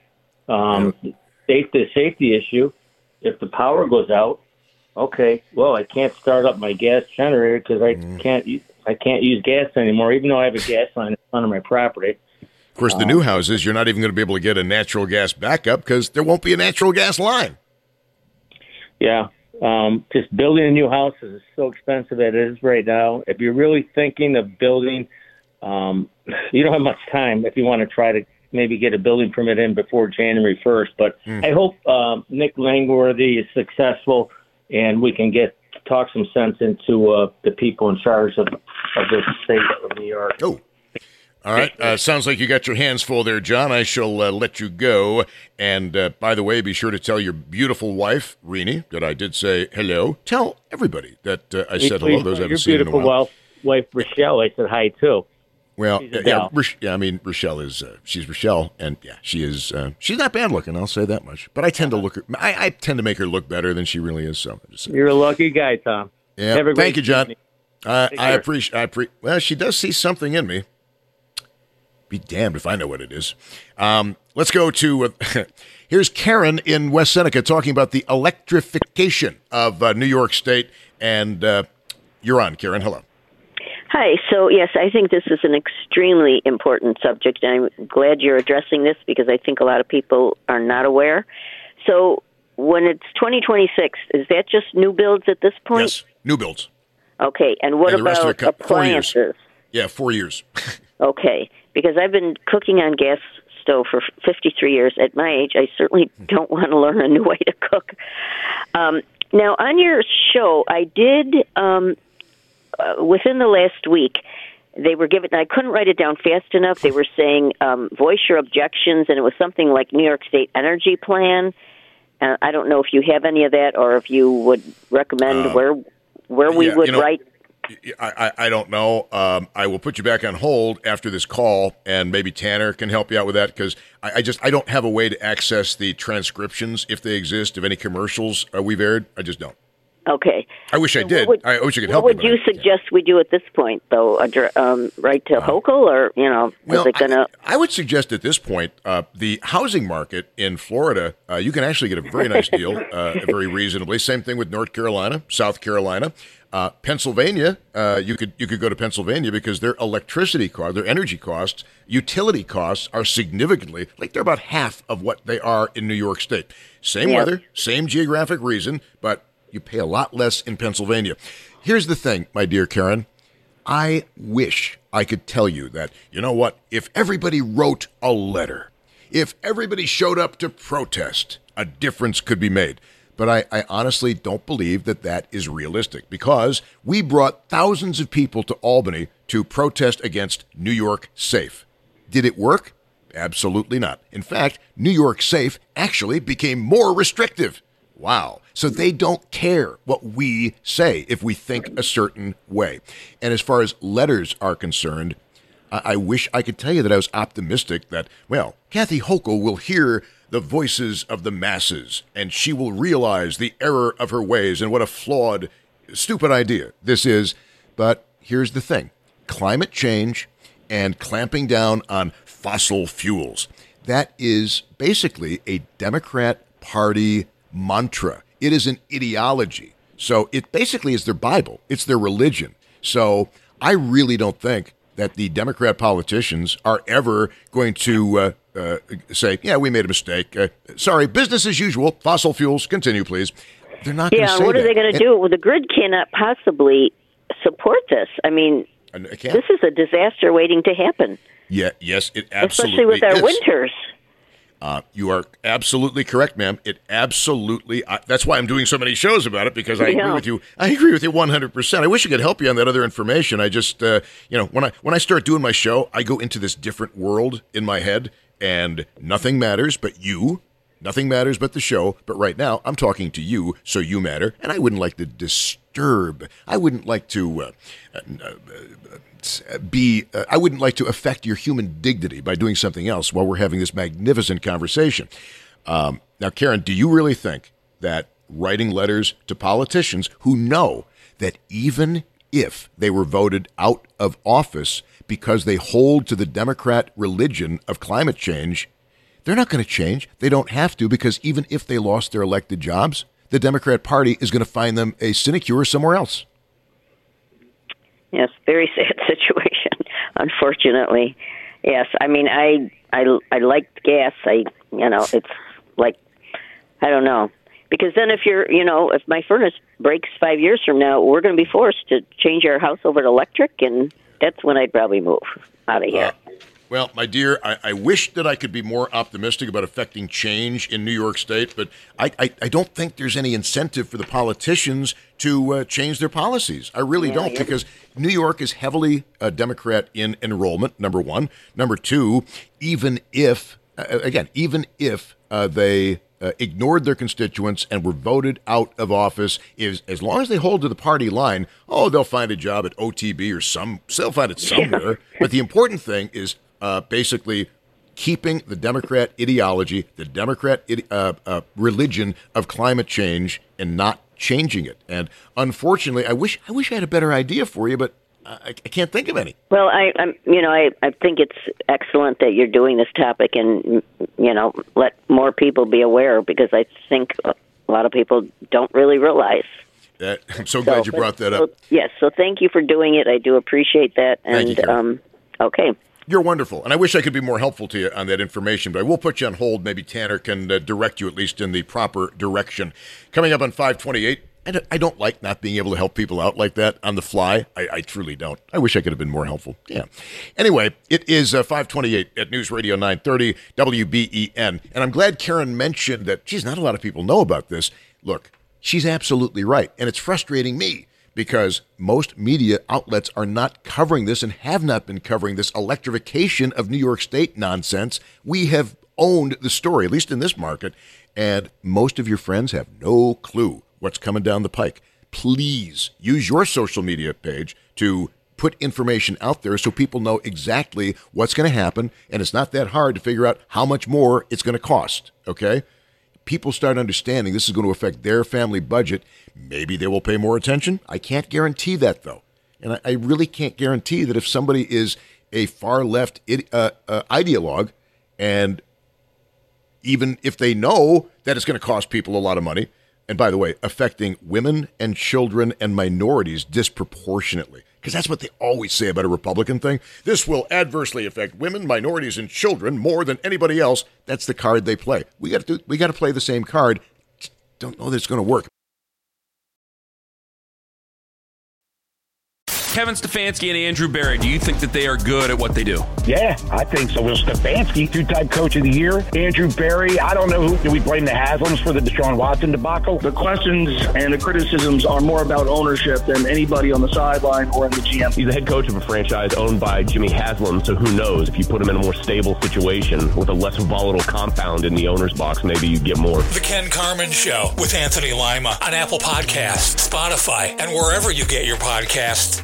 Speaker 14: The safety issue, if the power goes out, okay, well, I can't start up my gas generator because I can't use gas anymore, even though I have a gas line in front of my property.
Speaker 4: Of course, the new houses, you're not even going to be able to get a natural gas backup because there won't be a natural gas line.
Speaker 14: Yeah. Just building a new house is so expensive as it is right now. If you're really thinking of building, you don't have much time if you want to try to maybe get a building permit in before January 1st. But I hope Nick Langworthy is successful and we can talk some sense into the people in charge of this state of New York.
Speaker 4: Oh. All right. Sounds like you got your hands full there, John. I shall let you go. And by the way, be sure to tell your beautiful wife, Renee, that I did say hello. Tell everybody that I said hello. Those I haven't seen in a while.
Speaker 14: Your beautiful wife, Rochelle, I said hi too.
Speaker 4: Well, I mean, Rochelle is she's Rochelle, and she is. She's not bad looking. I'll say that much. But I tend to I tend to make her look better than she really is. So
Speaker 14: you're a lucky guy, Tom.
Speaker 4: Yeah. Thank you, John. I appreciate. Well, she does see something in me. Be damned if I know what it is. Let's go to, here's Karen in West Seneca talking about the electrification of New York State. And you're on, Karen. Hello.
Speaker 15: Hi. So, yes, I think this is an extremely important subject. And I'm glad you're addressing this because I think a lot of people are not aware. So when it's 2026, is that just new builds at this point?
Speaker 4: Yes, new builds.
Speaker 15: Okay. And what about appliances?
Speaker 4: 4 years. Yeah, 4 years.
Speaker 15: Okay. Because I've been cooking on gas stove for 53 years. At my age, I certainly don't want to learn a new way to cook. Now, on your show, I did, within the last week, they were given, I couldn't write it down fast enough. They were saying, voice your objections, and it was something like New York State Energy Plan. I don't know if you have any of that or if you would recommend where we would write.
Speaker 4: I don't know. I will put you back on hold after this call, and maybe Tanner can help you out with that because I don't have a way to access the transcriptions if they exist of any commercials we've aired. I just don't.
Speaker 15: Okay.
Speaker 4: I wish I did. I wish I could help
Speaker 15: you. What would you suggest we do at this point, though? Write to Hochul, or is it going to?
Speaker 4: I would suggest at this point the housing market in Florida. You can actually get a very nice deal, very reasonably. Same thing with North Carolina, South Carolina. Pennsylvania, you could go to Pennsylvania because their electricity costs, their energy costs, utility costs are significantly, they're about half of what they are in New York State. Same weather, same geographic reason, but you pay a lot less in Pennsylvania. Here's the thing, my dear Karen. I wish I could tell you that, you know what, if everybody wrote a letter, if everybody showed up to protest, a difference could be made. But I honestly don't believe that is realistic because we brought thousands of people to Albany to protest against New York Safe. Did it work? Absolutely not. In fact, New York Safe actually became more restrictive. Wow. So they don't care what we say if we think a certain way. And as far as letters are concerned, I wish I could tell you that I was optimistic that, well, Kathy Hochul will hear the voices of the masses, and she will realize the error of her ways and what a flawed, stupid idea this is. But here's the thing. Climate change and clamping down on fossil fuels, that is basically a Democrat Party mantra. It is an ideology. So it basically is their Bible. It's their religion. So I really don't think that the Democrat politicians are ever going to say, yeah, we made a mistake. Sorry, business as usual. Fossil fuels, continue, please. They're not going to say that.
Speaker 15: Yeah, what are they going to do? Well, the grid cannot possibly support this. I mean, this is a disaster waiting to happen.
Speaker 4: Yeah, yes, it absolutely
Speaker 15: especially with our
Speaker 4: is.
Speaker 15: winters.
Speaker 4: You are absolutely correct, ma'am. It absolutely. That's why I'm doing so many shows about it because I agree with you. I agree with you 100%. I wish I could help you on that other information. I just, when I start doing my show, I go into this different world in my head, and nothing matters but you Nothing matters but the show, but right now I'm talking to you, so you matter, and I wouldn't like to disturb. I wouldn't like to I wouldn't like to affect your human dignity by doing something else while we're having this magnificent conversation. Now, Karen, do you really think that writing letters to politicians who know that even if they were voted out of office because they hold to the Democrat religion of climate change, they're not going to change? They don't have to, because even if they lost their elected jobs, the Democrat Party is going to find them a sinecure somewhere else.
Speaker 15: Yes, very sad situation, unfortunately. Yes, I mean, I like gas. It's like, I don't know. Because then if my furnace breaks 5 years from now, we're going to be forced to change our house over to electric, and that's when I'd probably move out of here.
Speaker 4: Well, my dear, I wish that I could be more optimistic about affecting change in New York State, but I don't think there's any incentive for the politicians to change their policies. I really don't, because New York is heavily Democrat in enrollment, number one. Number two, even if they ignored their constituents and were voted out of office, as long as they hold to the party line, they'll find a job at OTB or they'll find it somewhere. Yeah. But the important thing is basically keeping the Democrat ideology, the Democrat religion of climate change, and not changing it. And unfortunately, I wish I had a better idea for you, but I can't think of any.
Speaker 15: Well, I think it's excellent that you're doing this topic, and let more people be aware, because I think a lot of people don't really realize.
Speaker 4: I'm so glad you brought that up.
Speaker 15: Yes, so thank you for doing it. I do appreciate that. And
Speaker 4: thank you, Karen.
Speaker 15: Okay.
Speaker 4: You're wonderful, and I wish I could be more helpful to you on that information, but I will put you on hold. Maybe Tanner can direct you at least in the proper direction. Coming up on 528, I don't like not being able to help people out like that on the fly. I truly don't. I wish I could have been more helpful. Yeah. Anyway, it is 528 at News Radio 930 WBEN, and I'm glad Karen mentioned that, geez, not a lot of people know about this. Look, she's absolutely right, and it's frustrating me, because most media outlets are not covering this and have not been covering this electrification of New York State nonsense. We have owned the story, at least in this market, and most of your friends have no clue what's coming down the pike. Please use your social media page to put information out there so people know exactly what's going to happen, and it's not that hard to figure out how much more it's going to cost, okay? People start understanding this is going to affect their family budget, maybe they will pay more attention. I can't guarantee that, though. And I really can't guarantee that if somebody is a far-left ideologue, and even if they know that it's going to cost people a lot of money, and by the way, affecting women and children and minorities disproportionately, because that's what they always say about a Republican thing. This will adversely affect women, minorities, and children more than anybody else. That's the card they play. We got to play the same card. Don't know that it's going to work.
Speaker 1: Kevin Stefanski and Andrew Berry, do you think that they are good at what they do?
Speaker 5: Yeah, I think so. Will Stefanski, two-time coach of the year. Andrew Berry, I don't know who. Do we blame the Haslams for the Deshaun Watson debacle?
Speaker 6: The questions and the criticisms are more about ownership than anybody on the sideline or in the GM.
Speaker 7: He's the head coach of a franchise owned by Jimmy Haslam, so who knows? If you put him in a more stable situation with a less volatile compound in the owner's box, maybe you get more.
Speaker 3: The Ken Carman Show with Anthony Lima on Apple Podcasts, Spotify, and wherever you get your podcasts.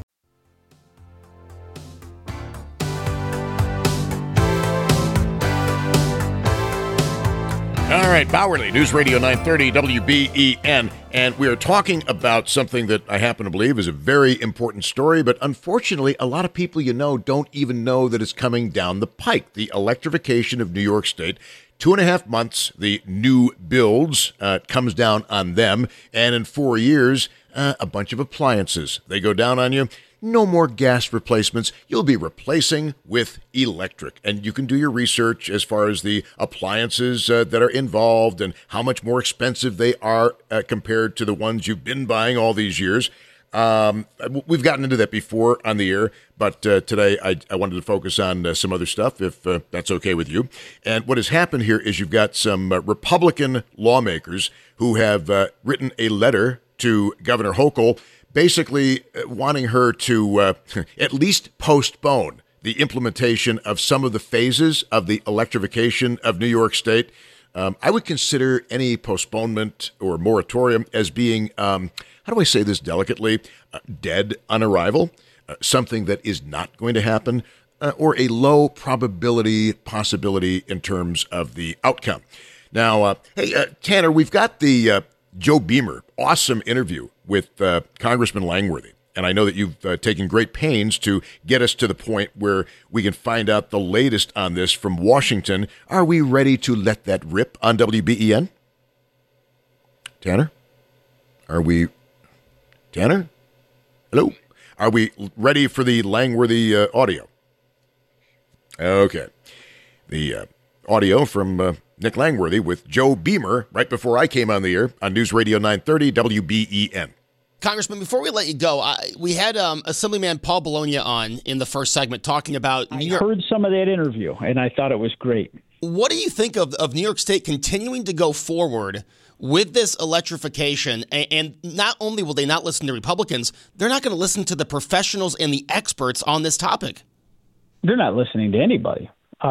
Speaker 4: All right, Bowerly, News Radio 930 WBEN, and we are talking about something that I happen to believe is a very important story, but unfortunately, a lot of people don't even know that it's coming down the pike, the electrification of New York State. 2.5 months, the new builds comes down on them, and in 4 years, a bunch of appliances. They go down on you. No more gas replacements. You'll be replacing with electric. And you can do your research as far as the appliances that are involved and how much more expensive they are compared to the ones you've been buying all these years. We've gotten into that before on the air, but today I wanted to focus on some other stuff, if that's okay with you. And what has happened here is you've got some Republican lawmakers who have written a letter to Governor Hochul, basically wanting her to at least postpone the implementation of some of the phases of the electrification of New York State. I would consider any postponement or moratorium as being, how do I say this delicately, dead on arrival, something that is not going to happen, or a low probability possibility in terms of the outcome. Now, hey, Tanner, we've got the Joe Beamer awesome interview with Congressman Langworthy. And I know that you've taken great pains to get us to the point where we can find out the latest on this from Washington. Are we ready to let that rip on WBEN? Tanner? Tanner? Hello? Are we ready for the Langworthy audio? Okay. The audio from Nick Langworthy with Joe Beamer right before I came on the air on News Radio 930 WBEN.
Speaker 16: Congressman, before we let you go, we had Assemblyman Paul Bologna on in the first segment talking about New York.
Speaker 17: I heard some of that interview, and I thought it was great.
Speaker 16: What do you think of New York State continuing to go forward with this electrification? And not only will they not listen to Republicans, they're not going to listen to the professionals and the experts on this topic.
Speaker 17: They're not listening to anybody.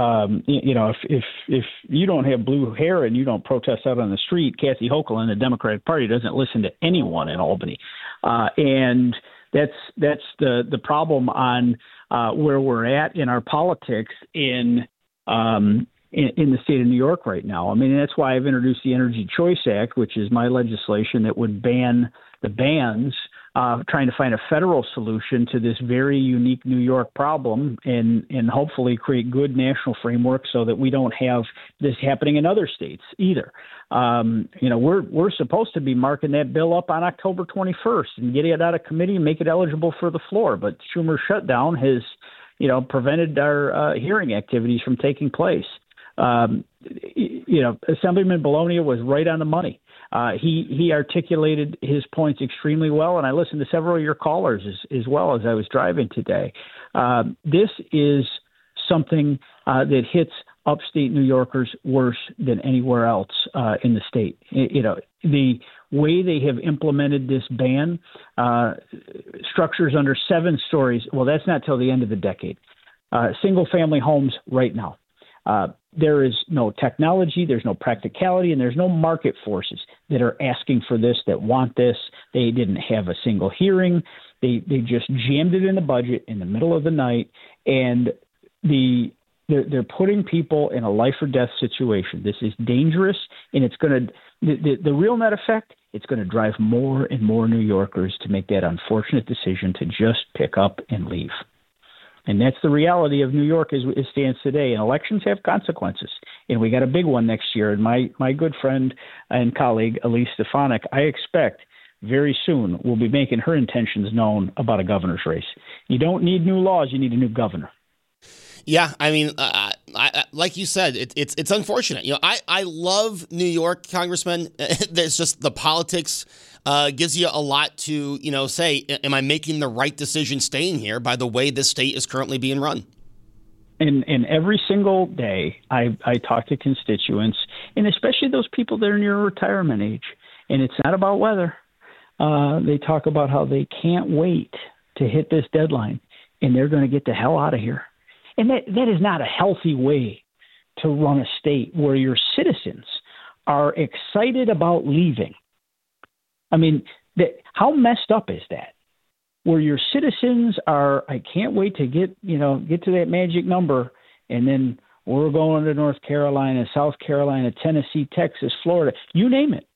Speaker 17: If you don't have blue hair and you don't protest out on the street, Kathy Hochul and the Democratic Party doesn't listen to anyone in Albany, and that's the problem on where we're at in our politics in the state of New York right now. I mean, that's why I've introduced the Energy Choice Act, which is my legislation that would ban the bans. Trying to find a federal solution to this very unique New York problem and hopefully create good national framework so that we don't have this happening in other states either. We're supposed to be marking that bill up on October 21st and getting it out of committee and make it eligible for the floor. But Schumer's shutdown has, prevented our hearing activities from taking place. Assemblyman Bologna was right on the money. He articulated his points extremely well, and I listened to several of your callers as well as I was driving today. This is something that hits upstate New Yorkers worse than anywhere else in the state. The way they have implemented this ban, structures under 7 stories, well, that's not till the end of the decade. Single-family homes right now. There is no technology, there's no practicality, and there's no market forces that are asking for this, that want this. They didn't have a single hearing. They just jammed it in the budget in the middle of the night, and they're putting people in a life or death situation. This is dangerous, and it's going to the real net effect. It's going to drive more and more New Yorkers to make that unfortunate decision to just pick up and leave. And that's the reality of New York as it stands today. And elections have consequences. And we got a big one next year. And my good friend and colleague, Elise Stefanik, I expect very soon will be making her intentions known about a governor's race. You don't need new laws. You need a new governor.
Speaker 16: Yeah, I mean, I like you said, it's unfortunate. I love New York, Congressman. There's just the politics gives you a lot to, say, am I making the right decision staying here by the way this state is currently being run?
Speaker 17: And every single day I talk to constituents, and especially those people that are near retirement age. And it's not about weather. They talk about how they can't wait to hit this deadline, and they're going to get the hell out of here. And that is not a healthy way to run a state where your citizens are excited about leaving. I mean, how messed up is that? Where your citizens are, I can't wait to get to that magic number, and then we're going to North Carolina, South Carolina, Tennessee, Texas, Florida, you name it.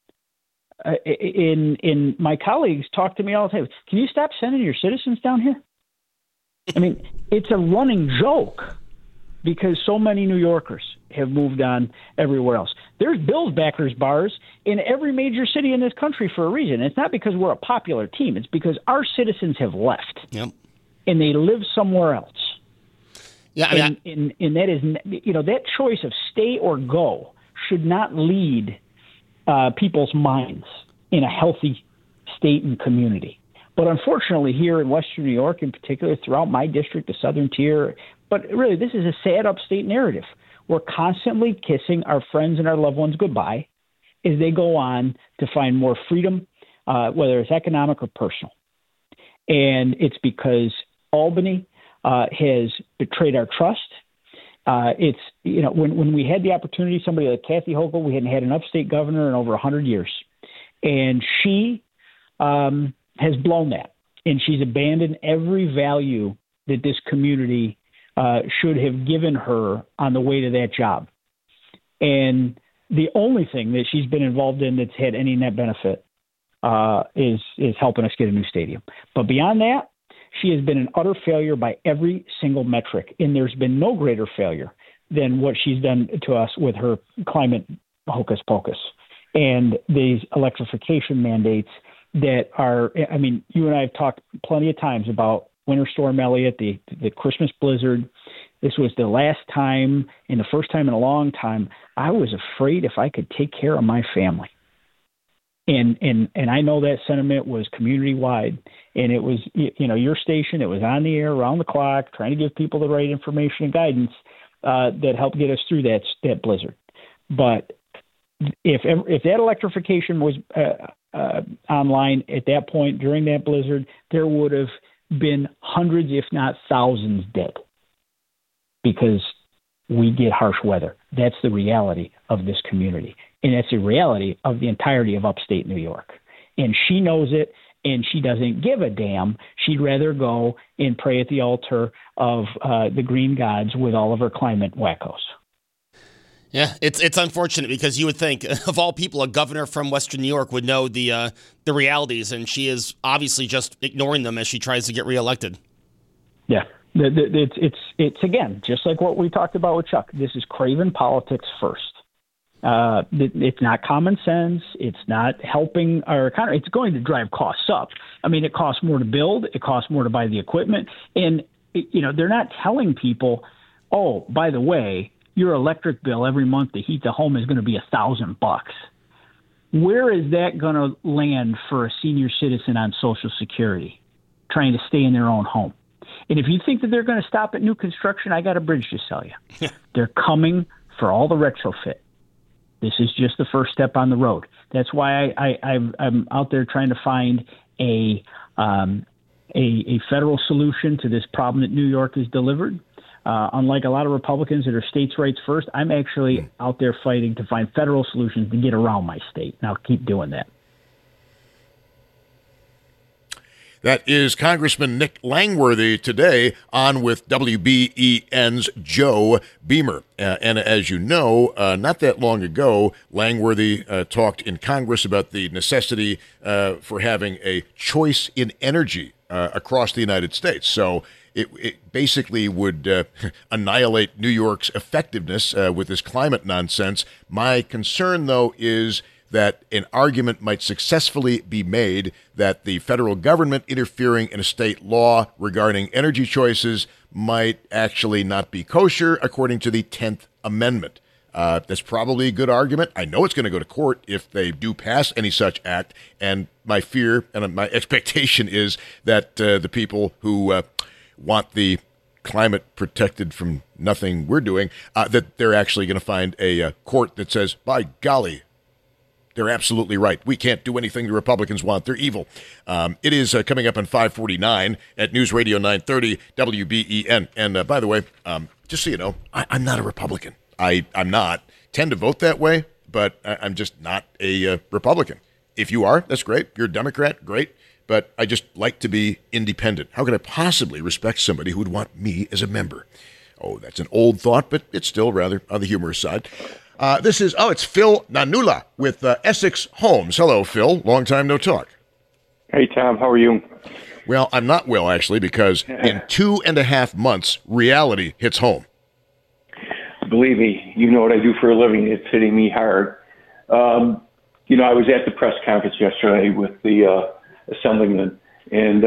Speaker 17: In my colleagues talk to me all the time. Can you stop sending your citizens down here? I mean, it's a running joke because so many New Yorkers have moved on everywhere else. There's Bills backers bars in every major city in this country for a reason. It's not because we're a popular team. It's because our citizens have left.
Speaker 16: Yep.
Speaker 17: And they live somewhere else.
Speaker 16: Yeah,
Speaker 17: and that is, that choice of stay or go should not lead people's minds in a healthy state and community. But unfortunately, here in Western New York, in particular, throughout my district, the Southern Tier, but really, this is a sad upstate narrative. We're constantly kissing our friends and our loved ones goodbye as they go on to find more freedom, whether it's economic or personal. And it's because Albany has betrayed our trust. It's, when we had the opportunity, somebody like Kathy Hochul, we hadn't had an upstate governor in over 100 years. And she has blown that. And she's abandoned every value that this community should have given her on the way to that job. And the only thing that she's been involved in that's had any net benefit is helping us get a new stadium. But beyond that, she has been an utter failure by every single metric. And there's been no greater failure than what she's done to us with her climate hocus pocus and these electrification mandates that are, you and I have talked plenty of times about Winter Storm Elliott, the Christmas blizzard. This was the last time and the first time in a long time I was afraid if I could take care of my family. And I know that sentiment was community wide, and it was, your station, it was on the air around the clock, trying to give people the right information and guidance that helped get us through that blizzard. But if that electrification was online at that point during that blizzard, there would have been hundreds, if not thousands, dead because we get harsh weather. That's the reality of this community. And that's the reality of the entirety of upstate New York. And she knows it, and she doesn't give a damn. She'd rather go and pray at the altar of the green gods with all of her climate wackos.
Speaker 16: Yeah, it's unfortunate because you would think, of all people, a governor from Western New York would know the realities, and she is obviously just ignoring them as she tries to get reelected.
Speaker 17: Yeah, it's again, just like what we talked about with Chuck. This is craven politics first. It's not common sense. It's not helping our economy. It's going to drive costs up. It costs more to build. It costs more to buy the equipment. And, they're not telling people, oh, by the way, your electric bill every month to heat the home is going to be $1,000. Where is that going to land for a senior citizen on Social Security trying to stay in their own home? And if you think that they're going to stop at new construction, I got a bridge to sell you. They're coming for all the retrofit. This is just the first step on the road. That's why I'm out there trying to find a federal solution to this problem that New York has delivered. Unlike a lot of Republicans that are states' rights first, I'm actually out there fighting to find federal solutions to get around my state. And I'll keep doing that.
Speaker 4: That is Congressman Nick Langworthy today on with WBEN's Joe Beamer. And as you know, not that long ago, Langworthy talked in Congress about the necessity for having a choice in energy across the United States. So it basically would annihilate New York's effectiveness with this climate nonsense. My concern, though, is that an argument might successfully be made that the federal government interfering in a state law regarding energy choices might actually not be kosher according to the 10th Amendment. That's probably a good argument. I know it's going to go to court if they do pass any such act, and my fear and my expectation is that the people who want the climate protected from nothing we're doing, that they're actually going to find a court that says, by golly, they're absolutely right. We can't do anything the Republicans want. They're evil. It is coming up on 549 at News Radio 930 WBEN. And by the way, just so you know, I'm not a Republican. I'm not. Tend to vote that way, but I'm just not a Republican. If you are, that's great. You're a Democrat, great. But I just like to be independent. How could I possibly respect somebody who would want me as a member? Oh, that's an old thought, but it's still rather on the humorous side. It's Phil Nanula with Essex Homes. Hello, Phil. Long time no talk.
Speaker 18: Hey, Tom. How are you?
Speaker 4: Well, I'm not well, actually, because in 2.5 months, reality hits home.
Speaker 18: Believe me, you know what I do for a living. It's hitting me hard. I was at the press conference yesterday with the Assemblyman, and,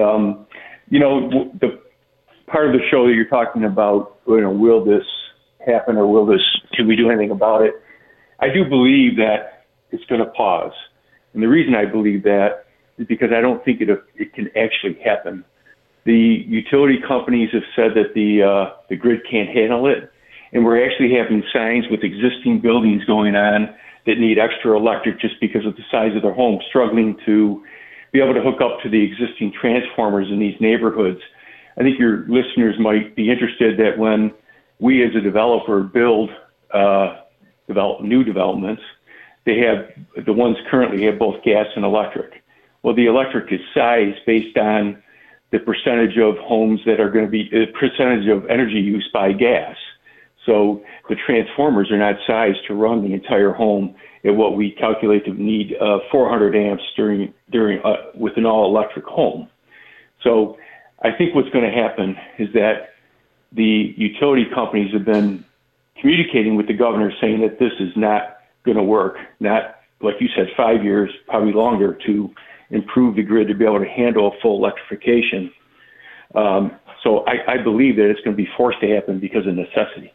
Speaker 18: the part of the show that you're talking about, will this happen or can we do anything about it? I do believe that it's going to pause. And the reason I believe that is because I don't think it can actually happen. The utility companies have said that the grid can't handle it. And we're actually having signs with existing buildings going on that need extra electric just because of the size of their home, struggling to be able to hook up to the existing transformers in these neighborhoods. I think your listeners might be interested that when we as a developer build new developments. They have, the ones currently have both gas and electric. Well, the electric is sized based on the percentage of homes that are going to be, the percentage of energy use by gas. So the transformers are not sized to run the entire home at what we calculate to need 400 amps during with an all-electric home. So I think what's going to happen is that the utility companies have been communicating with the governor saying that this is not going to work, not, like you said, 5 years, probably longer, to improve the grid to be able to handle full electrification. So I believe that it's going to be forced to happen because of necessity.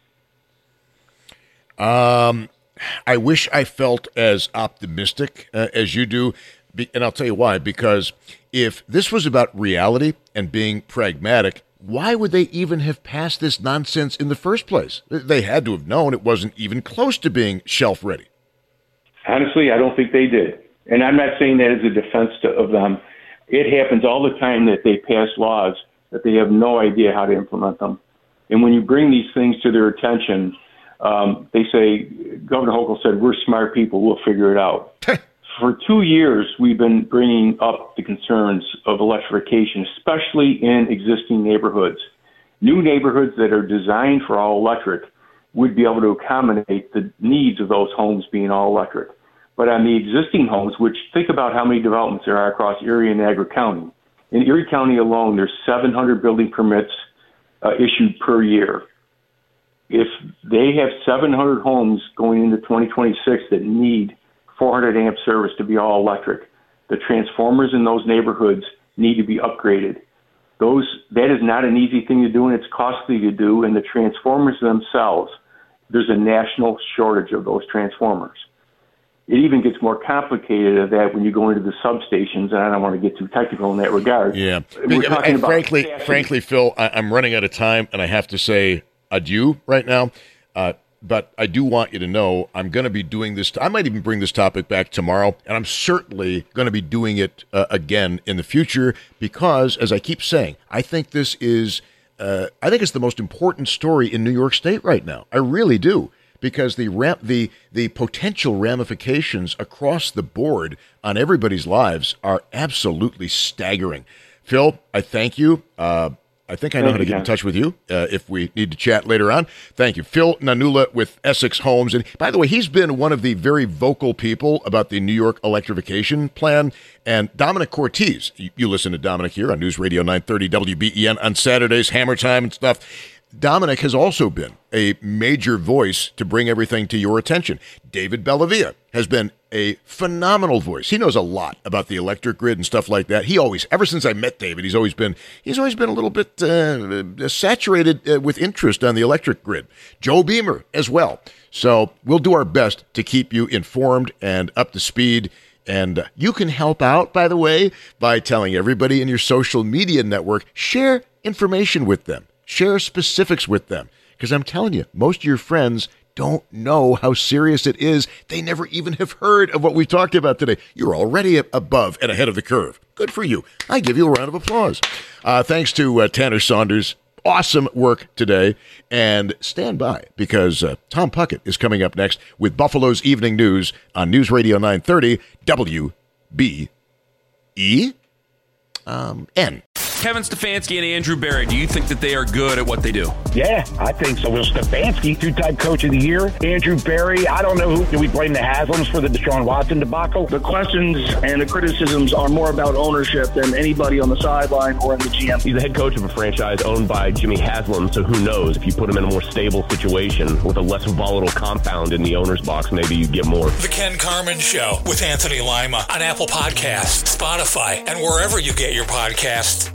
Speaker 4: I wish I felt as optimistic as you do, and I'll tell you why. Because if this was about reality and being pragmatic, why would they even have passed this nonsense in the first place? They had to have known it wasn't even close to being shelf-ready.
Speaker 18: Honestly, I don't think they did. And I'm not saying that as a defense of them. It happens all the time that they pass laws that they have no idea how to implement them. And when you bring these things to their attention, they say, Governor Hochul said, we're smart people, we'll figure it out. For 2 years, we've been bringing up the concerns of electrification, especially in existing neighborhoods. New neighborhoods that are designed for all electric would be able to accommodate the needs of those homes being all electric. But on the existing homes, which think about how many developments there are across Erie and Niagara County. In Erie County alone, there's 700 building permits issued per year. If they have 700 homes going into 2026 that need 400 amp service to be all electric, the transformers in those neighborhoods need to be upgraded. That is not an easy thing to do, and it's costly to do. And the transformers themselves, there's a national shortage of those transformers. It even gets more complicated at that when you go into the substations, and I don't want to get too technical in that regard.
Speaker 4: Yeah, and frankly, Phil, I'm running out of time, and I have to say adieu right now. But I do want you to know I'm going to be doing this. I might even bring this topic back tomorrow, and I'm certainly going to be doing it again in the future because, as I keep saying, I think this is, I think it's the most important story in New York State right now. I really do, because the potential ramifications across the board on everybody's lives are absolutely staggering. Phil, I thank you. I think I know how to get in touch with you if we need to chat later on. Thank you. Phil Nanula with Essex Homes. And by the way, he's been one of the very vocal people about the New York electrification plan. And Dominic Cortese, you listen to Dominic here on News Radio 930 WBEN on Saturdays, Hammer Time and stuff. Dominic has also been a major voice to bring everything to your attention. David Bellavia has been a phenomenal voice. He knows a lot about the electric grid and stuff like that. He always, ever since I met David, he's always been a little bit saturated with interest on the electric grid. Joe Beamer as well. So we'll do our best to keep you informed and up to speed. And you can help out, by the way, by telling everybody in your social media network, share information with them. Share specifics with them, because I'm telling you, most of your friends don't know how serious it is. They never even have heard of what we talked about today. You're already above and ahead of the curve. Good for you. I give you a round of applause. Thanks to Tanner Saunders. Awesome work today. And stand by, because Tom Puckett is coming up next with Buffalo's Evening News on News Radio 930 WBEN.
Speaker 1: Kevin Stefanski and Andrew Berry, do you think that they are good at what they do?
Speaker 5: Yeah, I think so. Will Stefanski, two-time coach of the year. Andrew Berry, I don't know who. Do we blame the Haslams for the Deshaun Watson debacle?
Speaker 6: The questions and the criticisms are more about ownership than anybody on the sideline or in the GM.
Speaker 7: He's the head coach of a franchise owned by Jimmy Haslam, so who knows? If you put him in a more stable situation with a less volatile compound in the owner's box, maybe you get more.
Speaker 3: The Ken Carman Show with Anthony Lima on Apple Podcasts, Spotify, and wherever you get your podcasts.